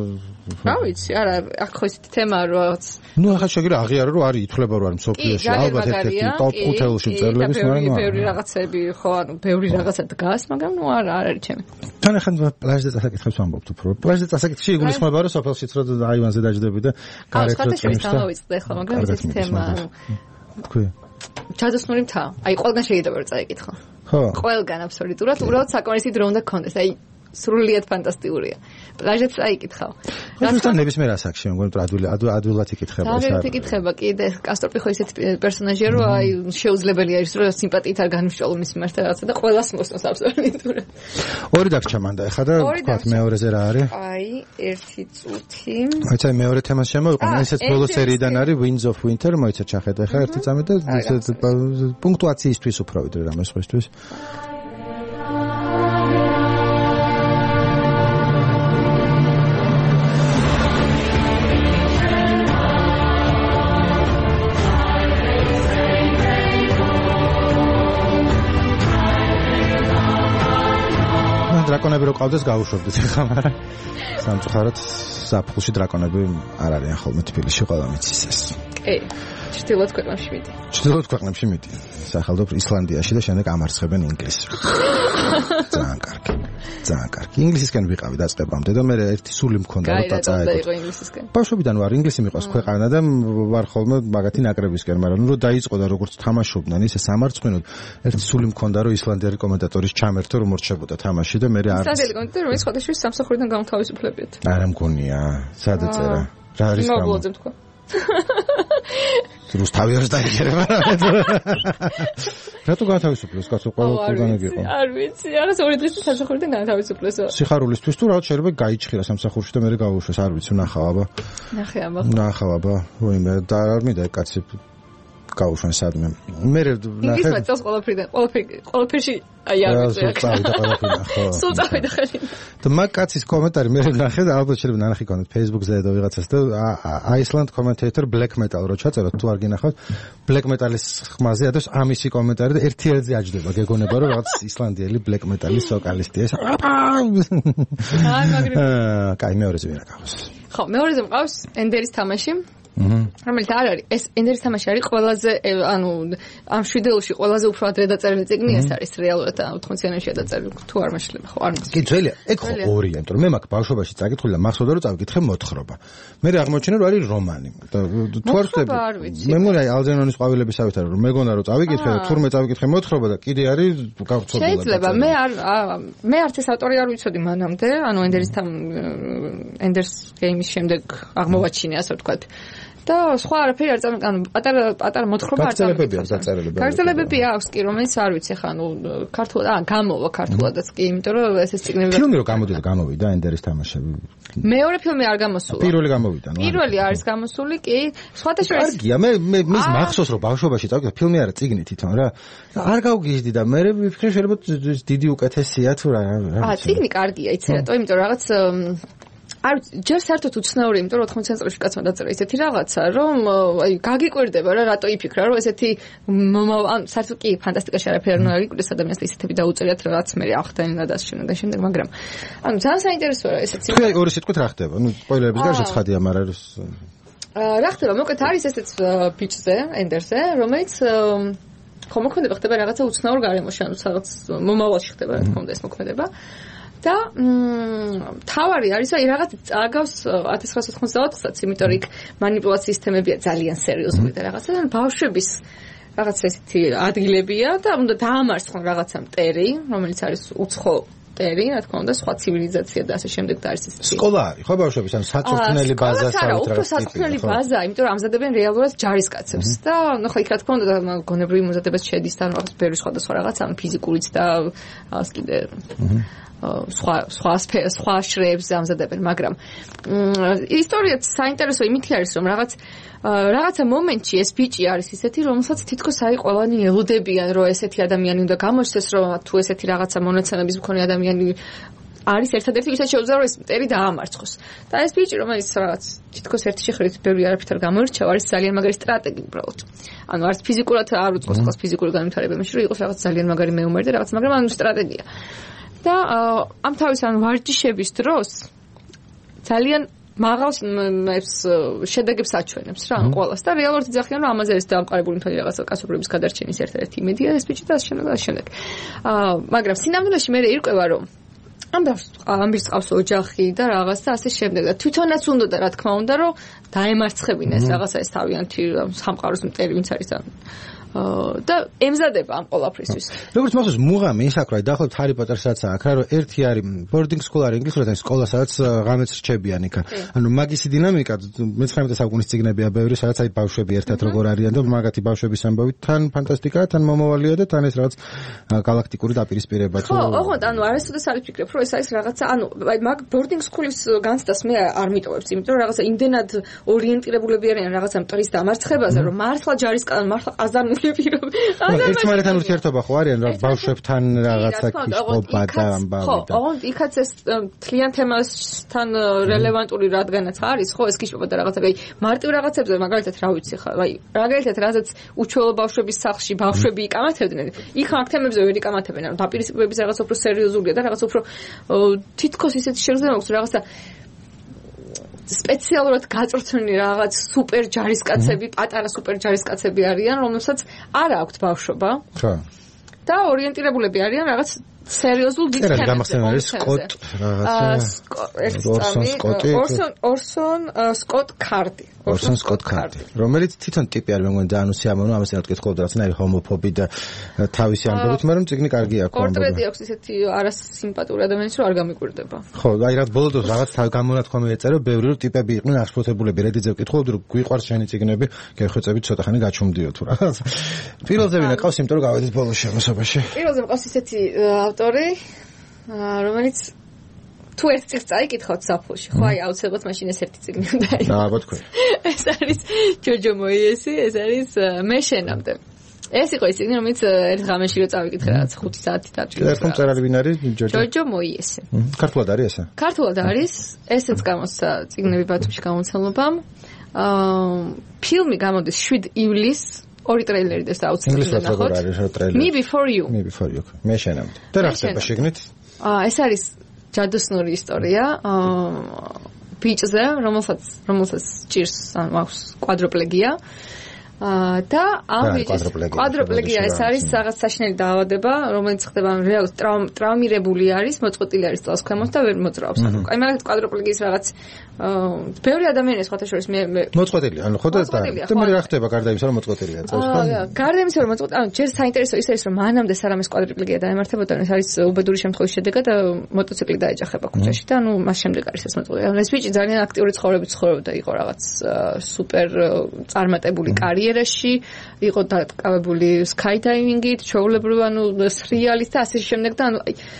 რა ვიცი, არა, აქ ხო ისეთი თემაა რომ რაღაც ნუ ახლა შეგირა აღიარო რომ არის ითვლება რომ არის მსოფლიოში ალბათ ერთ-ერთი ტოპ ხუთეულში მწერლების მაგრამ ბევრი რაღაცები ხო ანუ ბევრი რაღაცა დგას მაგრამ ნუ არა არ არის ჩემი თან ახლა პლაჟზე წასაკითხებს ვამბობთ უფრო პლაჟზე წასაკითხში იგულისხმება რომ სოფელშიც რომ აივანზე დაждები და გარეთ რო წინსა დავიწყდა ახლა მაგრამ ეს თემა ანუ თქვი ჩადოსნური მთა აი ყველგან შეიძლება რომ წაიკითხო ხო ყველგან აბსოლუტურად უბრალოდ საკმარისი დრო უნდა გქონდეს აი სრულიად ფანტასტიკურია. პლაჟებს აიკითხავ. რასთან ნებისმიერ ასაკში, მგონი ადვილად ადვილად იკითხება ეს. რა იკითხება კიდე კასტორპი ხო ისეთი პერსონაჟია, რომ აი შეუძლებელი არის რომ სიმპათიით არ განვშალო მის მიმართ რაღაცა და ყველას მოსწონს აბსოლუტურად. ორი დაგჭა მანდა, ეხლა და თქვა მეორეზე რა არის? აი, ერთი წუთი. მოიცა მეორე თემას შემოვიყვანე, ესეც ბოლო სერიიდან არის Winds of Winter, მოიცა ჩახედა ეხლა ერთი წამი და პუნქტუაციისთვის უფრო ვიდრე რამე სხვისთვის. დრაკონები რო ყავდეს გავუშვებდით ხა მაგრამ სამწუხაროდ საფხულში დრაკონები არ არიან ხოლმე თბილისში ყველა მიცის ეს. კი. ჩრდილოეთ ქვეყნებში მიდი. ჩრდილოეთ ქვეყნებში მიდი. სახელობ ისლანდიაში და შემდეგ ამარცხებენ ინგლისს. ძალიან კარგი. ძალიან კარგი. ინგლისისკენ ვიყავი დაწყებამდე და მე ერთი სული მქონდა რომ დაწაედო. იყო ინგლისისკენ. ბავშვობიდან ვარ ინგლისი მიყვარს ქვეყანა და ვარ ხოლმე მაგათი ნაკრებისკენ, მაგრამ ნუ დაიწყო და როგორც თამაშობდნენ ისე სამარცხვინოდ ერთი სული მქონდა რომ ისლანდიელი კომენტატორის ჩამერთო რომ მორჩებოდა თამაში და მე არ ისლანდიელი კომენტატორი რომელიც სხვადასხვა სამსახურიდან გამთავისუფლებიათ. არა მგონია. სად ეწერა? რა არის გამ? მოგლოძე თქვა. რუსთავი არ დაიგერება რა. რატო გათავისუფლეს კაცო ყველა კურგანები იყო? არ ვიცი, არა ორი დღის სამსახურიდან გათავისუფლეს. სიხარულისთვის თუ რაღაც შეიძლება გაიჩხირა სამსახურში და მე გავუშვეს, არ ვიცი, ნახავ აბა. ნახე აბა. ნახავ აბა. ვაიმე და არ მინდა კაცი გაუშვენ სადმე. მე ნახე ის მეწოს ყველაფრიდან ყველაფერი ყველაფერში აი არის ხო სულ წავიდა ხელი და მაგ კაცის კომენტარი მე ნახე და ალბათ შეიძლება ნანახი კონდეთ Facebook-ზე და ვიღაცას და Iceland commentator black metal რო ჩაწეროთ თუ არ გინახავთ black metal-ის ხმაზე ადოს ამისი კომენტარი და ერთ-ერთზე აჯდება გეგონება რომ რაღაც ისლანდიელი black metal-ის ვოკალისტია ეს აი მაგრები აა კაი მეორეზე ვერა გავს ხო მეორეზე მყავს ენდერის თამაში რომელიც არ არის ეს ენდერის თამაში არის ყველაზე ანუ ამ შვიდეულში ყველაზე უფრო ადრე დაწერილი წიგნი ეს არის რეალურად ოთხმოციანებში დაწერილი თუ არ მაშლება ხო არ კი ძველია ეგ ხო ორია იმიტომ რომ მე მაგ ბავშვობაში წაკითხული და მახსოვდა რომ წავიკითხე მოთხრობა მე აღმოჩნდა რომ არის რომანი და თუ არ ხდები მე მგონი აი ალზენონის ყვავილების ავით არის რომ მეგონა რომ წავიკითხე და თურმე წავიკითხე მოთხრობა და კიდე არის გავწოდებული შეიძლება მე არ მე არც ეს ავტორი არ ვიცოდი მანამდე ანუ ენდერის თამ ენდერს გეიმის შემდეგ აღმოვაჩინე ასე ვთქვათ და სხვა არაფერი არ წამო ანუ პატარა პატარა მოთხრობა არ წამო გაგრძელებები აქვს კი რომელიც არ ვიცი ხა ანუ ქართულად აა გამოვა ქართულადაც კი იმიტომ რომ ეს ეს წიგნები ფილმი რო გამოდიდა გამოვიდა ენდერის თამაშები მეორე ფილმი არ გამოსულა პირველი გამოვიდა ნუ პირველი არის გამოსული კი სხვათა შორის კარგია მე მე მის მახსოვს რომ ბავშვობაში წავიკითხე ფილმი არა წიგნი თვითონ რა არ გავგიჟდი და მე ვიფიქრე შეიძლება დიდი უკეთესია თუ რა აა წიგნი კარგია იცი რატო იმიტომ რომ რაღაც არ ჯერ საერთოდ უცნაური, იმიტომ რომ ოთხმოციან წელს კაცმა დაწერა ისეთი რაღაცა, რომ აი გაგიკვირდება რა, რატო იფიქრა, რომ ესეთი ან საერთოდ კი ფანტასტიკაში არაფერი არ უნდა გიკვირდეს ადამიანს და ისეთები დაუწერიათ რაღაც მე ახდენა და შემდეგ და შემდეგ, მაგრამ ანუ ძალიან საინტერესოა ესეც. თქვი ორი სიტყვით რა ხდება? ნუ სპოილერების გარშე ცხადია, მაგრამ რა ხდება? მოკლედ არის ესეც ბიჭზე, ენდერზე, რომელიც ხო მოქმედება ხდება რაღაცა უცნაურ გარემოში, ანუ რაღაც მომავალში ხდება, რა თქმა უნდა, ეს მოქმედება. და თავარი არის აი რაღაც წაგავს ათას ცხრაას ოთხმოცდაოთხსაც, იმიტომ რომ იქ მანიპულაციის თემებია ძალიან სერიოზული და რაღაცა და ბავშვების რაღაც ესეთი ადგილებია და უნდა დაამარცხონ რაღაცა მტერი, რომელიც არის უცხო მტერი, რა თქმა უნდა, სხვა ცივილიზაცია და ასე შემდეგ და არის ესეთი. სკოლა არის, ხო ბავშვების, ანუ საწვრთნელი ბაზა საერთოდ რა. უფრო საწვრთნელი ბაზა, იმიტომ რომ ამზადებენ რეალურად ჯარისკაცებს და ნუ ხო იქ რა თქმა უნდა გონებრივი მომზადებას შედის და რაღაც ბევრი სხვადასხვა რაღაც, ანუ ფიზიკურიც და რაღაც კიდე სხვა სხვა სხვა შრეებს ამზადებენ, მაგრამ ისტორიაც საინტერესო იმით არის, რომ რაღაც რაღაცა მომენტში ეს ბიჭი არის ისეთი, რომელსაც თითქოს აი ყველანი ელოდებიან, რომ ესეთი ადამიანი უნდა გამოჩნდეს, რომ თუ ესეთი რაღაცა მონაცემების მქონე ადამიანი არის ერთადერთი, ვისაც შეუძლია რომ ეს მტერი დაამარცხოს. და ეს ბიჭი, რომელიც რაღაც თითქოს ერთი შეხრით ბევრი არაფრით არ გამოირჩევა, არის ძალიან მაგარი სტრატეგი უბრალოდ. ანუ არც ფიზიკურად არ უწყობს ხალხს ფიზიკური განვითარებაში, რომ იყოს რაღაც ძალიან მაგარი მეომარი და რაღაც, მაგრამ ანუ სტრატეგია. და ამ თავის ან ვარჯიშების დროს ძალიან მაღალ შედეგებს აჩვენებს რა ყველას და რეალურად იძახიან რომ ამაზე არის დამყარებული მთელი რაღაცა კაცობრიობის გადარჩენის ერთ-ერთი იმედია ეს ბიჭი და ასე შემდეგ და ასე შემდეგ. აა მაგრამ სინამდვილეში მე ირკვევა რომ ამ ამბის ყავს ოჯახი და რაღაც და ასე შემდეგ და თვითონაც უნდა და რა თქმა უნდა რომ დაემარცხებინეს რაღაცა ეს თავიანთი სამყაროს მტერი ვინც არის და ემზადება ამ ყველაფრისთვის. როგორც მახსოვს მუღამი ის აქ რა დაახლოებით ჰარი პოტერსაც აქ რა რომ ერთი არის ბორდინგ სკოლა არის ინგლისურად არის სკოლა სადაც ღამეც რჩებიან იქ. ანუ მაგისი დინამიკა მეცხრამეტე საუკუნის წიგნებია ბევრი სადაც აი ბავშვები ერთად როგორ არიან და მაგათი ბავშვების ამბავი თან ფანტასტიკაა თან მომავალია და თან ეს რაღაც galaktikuri დაპირისპირება თუ ხო, ოღონდ ანუ არასოდეს არ ვფიქრებ რომ ეს არის რაღაცა ანუ აი მაგ ბორდინგ სკულის განცდას მე არ მიტოვებს, იმიტომ რომ რაღაცა იმდენად ორიენტირებულები არიან რაღაცა მტრის დამარცხებაზე რომ მართლა ჯარისკაცი მართლა ყაზარმული ერთმანეთთან ურთიერთობა ხო არიან რა ბავშვებთან რაღაცა ქიშობა და ამბავი და ხო, ოღონდ იქაც ეს თლიან თემასთან რელევანტური რადგანაც არის ხო ეს ქიშობა და რაღაცა აი მარტივ რაღაცებზე მაგალითად რა ვიცი ხა აი მაგალითად რაღაც უჩვეულო ბავშვების სახლში ბავშვები იკამათებდნენ იქ აქ თემებზე ვერ იკამათებენ ანუ დაპირისპირების რაღაც უფრო სერიოზულია და რაღაც უფრო თითქოს ისეთი შეგრძნება აქვს რაღაცა სპეციალურად გაწვრთნილი რაღაც სუპერ ჯარისკაცები, პატარა სუპერ ჯარისკაცები არიან, რომელსაც არ აქვთ ბავშვობა. ხო. და ორიენტირებულები არიან რაღაც სერიოზულ დიდ თემებზე. რა გამახსენე არის სკოტ რაღაცა ორსონ ორსონ სკოტ კარდი. ორსონ სკოტ კარდი. რომელიც თვითონ ტიპი არის, მე მგონი ძალიან უსიამოვნო, ამას ერთ კითხულობ და რაღაცნაირი ჰომოფობი და თავისი ამბებით, მაგრამ წიგნი კარგი აქვს. პორტრეტი აქვს ისეთი არასიმპათური ადამიანის, რომ არ გამიკვირდება. ხო, აი რა ბოლო დროს რაღაც გამონათქვამი ეწერა, ბევრი რომ ტიპები იყვნენ აღშფოთებულები, რედიძე ვკითხულობდი, რომ გვიყვარს შენი წიგნები, გეხვეწებით ცოტა ხანი გაჩუმდიო თუ რაღაც. პირველზე ვინა ყავს, იმიტომ რომ გავედით ბოლოს შემოსობაში. პირველზე მყავს ისეთი ავტორი, რომელიც თუ ერთ წიგნს წაიკითხავთ საფულში, ხო აი აუცილებლად მაშინ ეს ერთი წიგნი უნდა იყოს. აა, თქვი. ეს არის ჯორჯო მოიესი, ეს არის მე შენამდე. ეს იყო ის წიგნი, რომელიც ერთ ღამეში რო წავიკითხე რაღაც ხუთი საათი დავჭირდა. ერთხელ მწერალი ვინ არის? ჯორჯო. ჯორჯო მოიესი. ქართულად არის ესა? ქართულად არის. ესეც გამოსცა წიგნები ბათუმში გამოცემობამ. აა ფილმი გამოდის შვიდ ივლისს. ორი ტრეილერი და აუცილებლად ნახოთ. Me Before You. Me Before You. მე შენამდე. და რა ხდება შეგნით? აა ეს არის ჯადოსნური ისტორია. აა ბიჭზე, რომელსაც რომელსაც ჭირს ან აქვს კვადროპლეგია. აა და ამ ბიჭის კვადროპლეგია ეს არის რაღაც საშინელი დაავადება, რომელიც ხდება რეალურად ტრავმირებული არის, მოწყვეტილი არის წელს ქვემოთ და ვერ მოძრაობს. აი მაგალითად კვადროპლეგიის რაღაც აა ბევრი ადამიანი სხვათა შორის მე მოწყვეტილი, ანუ ხო და და მე რა ხდება გარდა იმისა რომ მოწყვეტილია წელს ხო? აა გარდა იმისა რომ მოწყვეტილი, ანუ ჯერ საინტერესო ის არის რომ მანამდე სარამეს კვადროპლეგია დაემართებოდა, ეს არის უბედური შემთხვევის შედეგად მოტოციკლი დაეჯახება ქუჩაში და ანუ მას შემდეგ არის ეს მოწყვეტილი. ანუ ეს ბიჭი ძალიან აქტიური ცხოვრებით ცხოვრობდა, იყო რაღაც სუპერ წარმატებული კარიერაში, იყო დაკავებული skydiving-ით, ჩვეულებრივ ანუ სრიალით და ასე შემდეგ და ანუ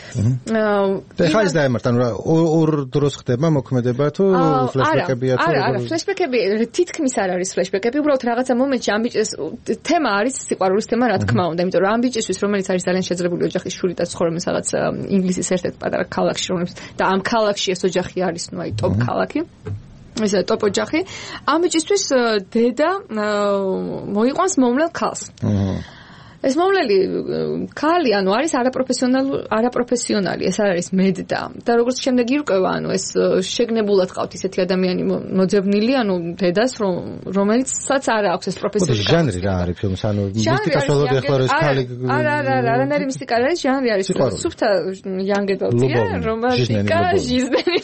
და ხა ის დაემართა, ანუ ორ დროს ხდება მოქმედება თუ ფლეშბეკებია თუ არა, არა, ფლეშბეკები თითქმის არ არის ფლეშბეკები, უბრალოდ რაღაცა მომენტში ამ ბიჭის თემა არის სიყვარულის თემა, რა თქმა უნდა, იმიტომ რომ ამ ბიჭისთვის, რომელიც არის ძალიან შეძლებული ოჯახის შური და ცხოვრობს რაღაც ინგლისის ერთ-ერთ პატარა ქალაქში, რომელიც და ამ ქალაქში ეს ოჯახი არის, ну, აი, ტოპ ქალაქი. ეს ტოპ ოჯახი. ამ ბიჭისთვის დედა მოიყვანს მომვლელ ქალს. ეს მომვლელი ქალი, ანუ არის არაპროფესიონალი, არაპროფესიონალი, ეს არის მედდა. და როგორც შემდეგ ირკვევა, ანუ ეს შეგნებულად ყავთ ისეთი ადამიანი მოძებნილი, ანუ დედას, რომელიცაც არ აქვს ეს პროფესიული. ჟანრი რა არის ფილმს? ანუ მისტიკას ველოდი ახლა რომ ეს ქალი არა, არა, არა, არანაირი მისტიკა არის, ჟანრი არის სუფთა young-adult-ია, რომანტიკა, ჟიზნერი.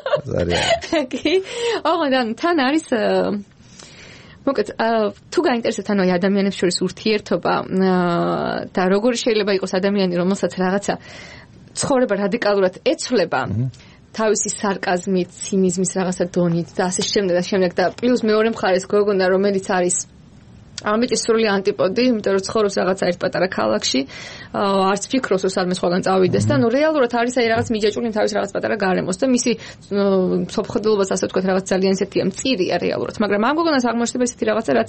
კი. ოღონდ თან არის მოკეთ თუ გაინტერესებთ ანუ ადამიანებს შორის ურთიერთობა და როგორი შეიძლება იყოს ადამიანი რომელსაც რაღაცა ცხოვრება რადიკალურად ეცვლება თავისი სარკაზმით, ცინიზმის რაღაცა დონით და ასე შემდეგ და შემდეგ და პლუს მეორე მხარეს გოგონა რომელიც არის ამიტომ სრული ანტიპოდი, იმიტომ რომ ცხოვრობს რაღაცა ერთ პატარა ქალაქში, არც ფიქრობს რომ სადმე სხვაგან წავიდეს და ნუ რეალურად არის აი რაღაც მიჯაჭული თავის რაღაც პატარა გარემოს და მისი სოფხდელობას ასე ვთქვათ რაღაც ძალიან ისეთია მწირია რეალურად, მაგრამ ამ გოგონას აღმოჩნდება ისეთი რაღაცა რაც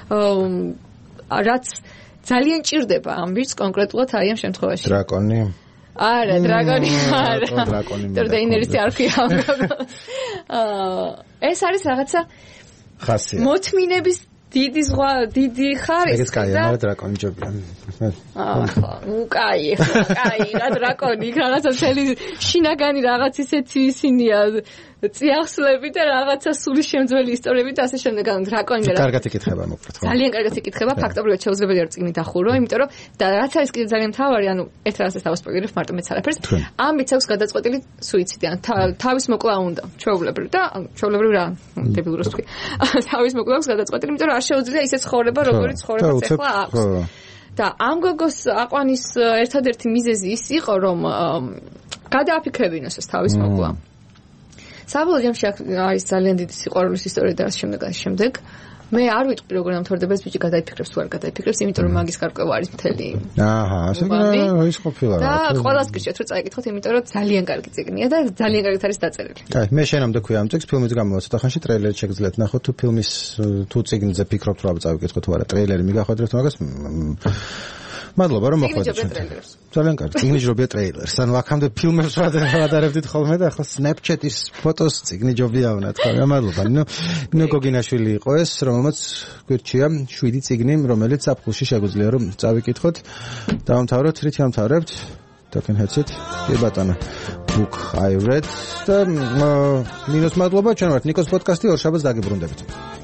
რაც ძალიან ჭირდება ამ ბიჭს კონკრეტულად აი ამ შემთხვევაში. დრაკონი? არა, დრაკონი არა. დრაკონი. ტრდეინერის არქია ამ გოგონას. ეს არის რაღაცა ხასია. მოთმინების დიდი ზღვა, დიდი ხარისხი. ეგეც კაია, მაგრამ დრაკონი ჯობია. აა, ნუ კაი, კაი, რა დრაკონი, რაღაცა მთელი შინაგანი რაღაც ისეთი ისინია, წიაღსლები და რაღაცა სული შემძველი ისტორიები და ასე შემდეგ. ანუ დრაკონი და კარგად იკითხება მოკლედ. ძალიან კარგად იკითხება, ფაქტობრივად შეუძლებელია რომ წიგნი დახურო, იმიტომ რომ და რაც არის კიდე ძალიან მთავარი, ანუ ერთ რაღაცას დავასპოილერებ, მარტო მეც არაფერს. ამით აქვს გადაწყვეტილი სუიციდი, ან თავის მოკლა უნდა, ჩვეულებრივ და ჩვეულებრივ რა, დებილურს თქვი. თავის მოკლა აქვს გადაწყვეტილი, იმიტომ რომ არ შეუძლია ისე ცხოვრება, როგორიც ცხოვრებას ახლა აქვს. და ამ გოგოს აყვანის ერთადერთი მიზეზი ის იყო, რომ გადააფიქრებინოს ეს თავის მოკლა. საბოლოო ჯამში არის ძალიან დიდი სიყვარულის ისტორია და ამ შემდეგ ამ შემდეგ მე არ ვიტყვი როგორ ამთავრდება ეს ბიჭი გადაიფიქრებს თუ არ გადაიფიქრებს, იმიტომ რომ მაგის გარკვევა არის მთელი. აჰა, ასე ის ყოფილა რა. და ყველას გირჩევთ რომ წაიკითხოთ, იმიტომ რომ ძალიან კარგი წიგნია და ძალიან კარგად არის დაწერილი. აი, მე შენამდე ქვია ამ წიგნს, ფილმის გამოვიდა ცოტა ხანში, ტრეილერი შეგიძლიათ ნახოთ თუ φιλმის თუ წიგნზე ფიქრობთ რომ წავიკითხოთ თუ არა, ტრეილერი მიგახვედრებთ მაგას. მადლობა რომ მოხვედრეთ. ძალიან კარგი. წიგნი ჯობია ტრეილერს. ანუ აქამდე ფილმებს ვადარებდით ხოლმე და ახლა Snapchat-ის ფოტოს წიგნი ჯობია ვნა თქვა. მადლობა. ნუ ნუ გოგინაშვილი იყო ეს, რომელმაც გვირჩია შვიდი წიგნი, რომელიც საფხულში შეგვიძლია რომ წავიკითხოთ. დავამთავროთ, რით ამთავრებთ? დაკენჰეცით. კი ბატონო. Book I read და მინუს მადლობა, ჩვენ ვართ ნიკოს პოდკასტი, ორ შაბათს დაგიბრუნდებით.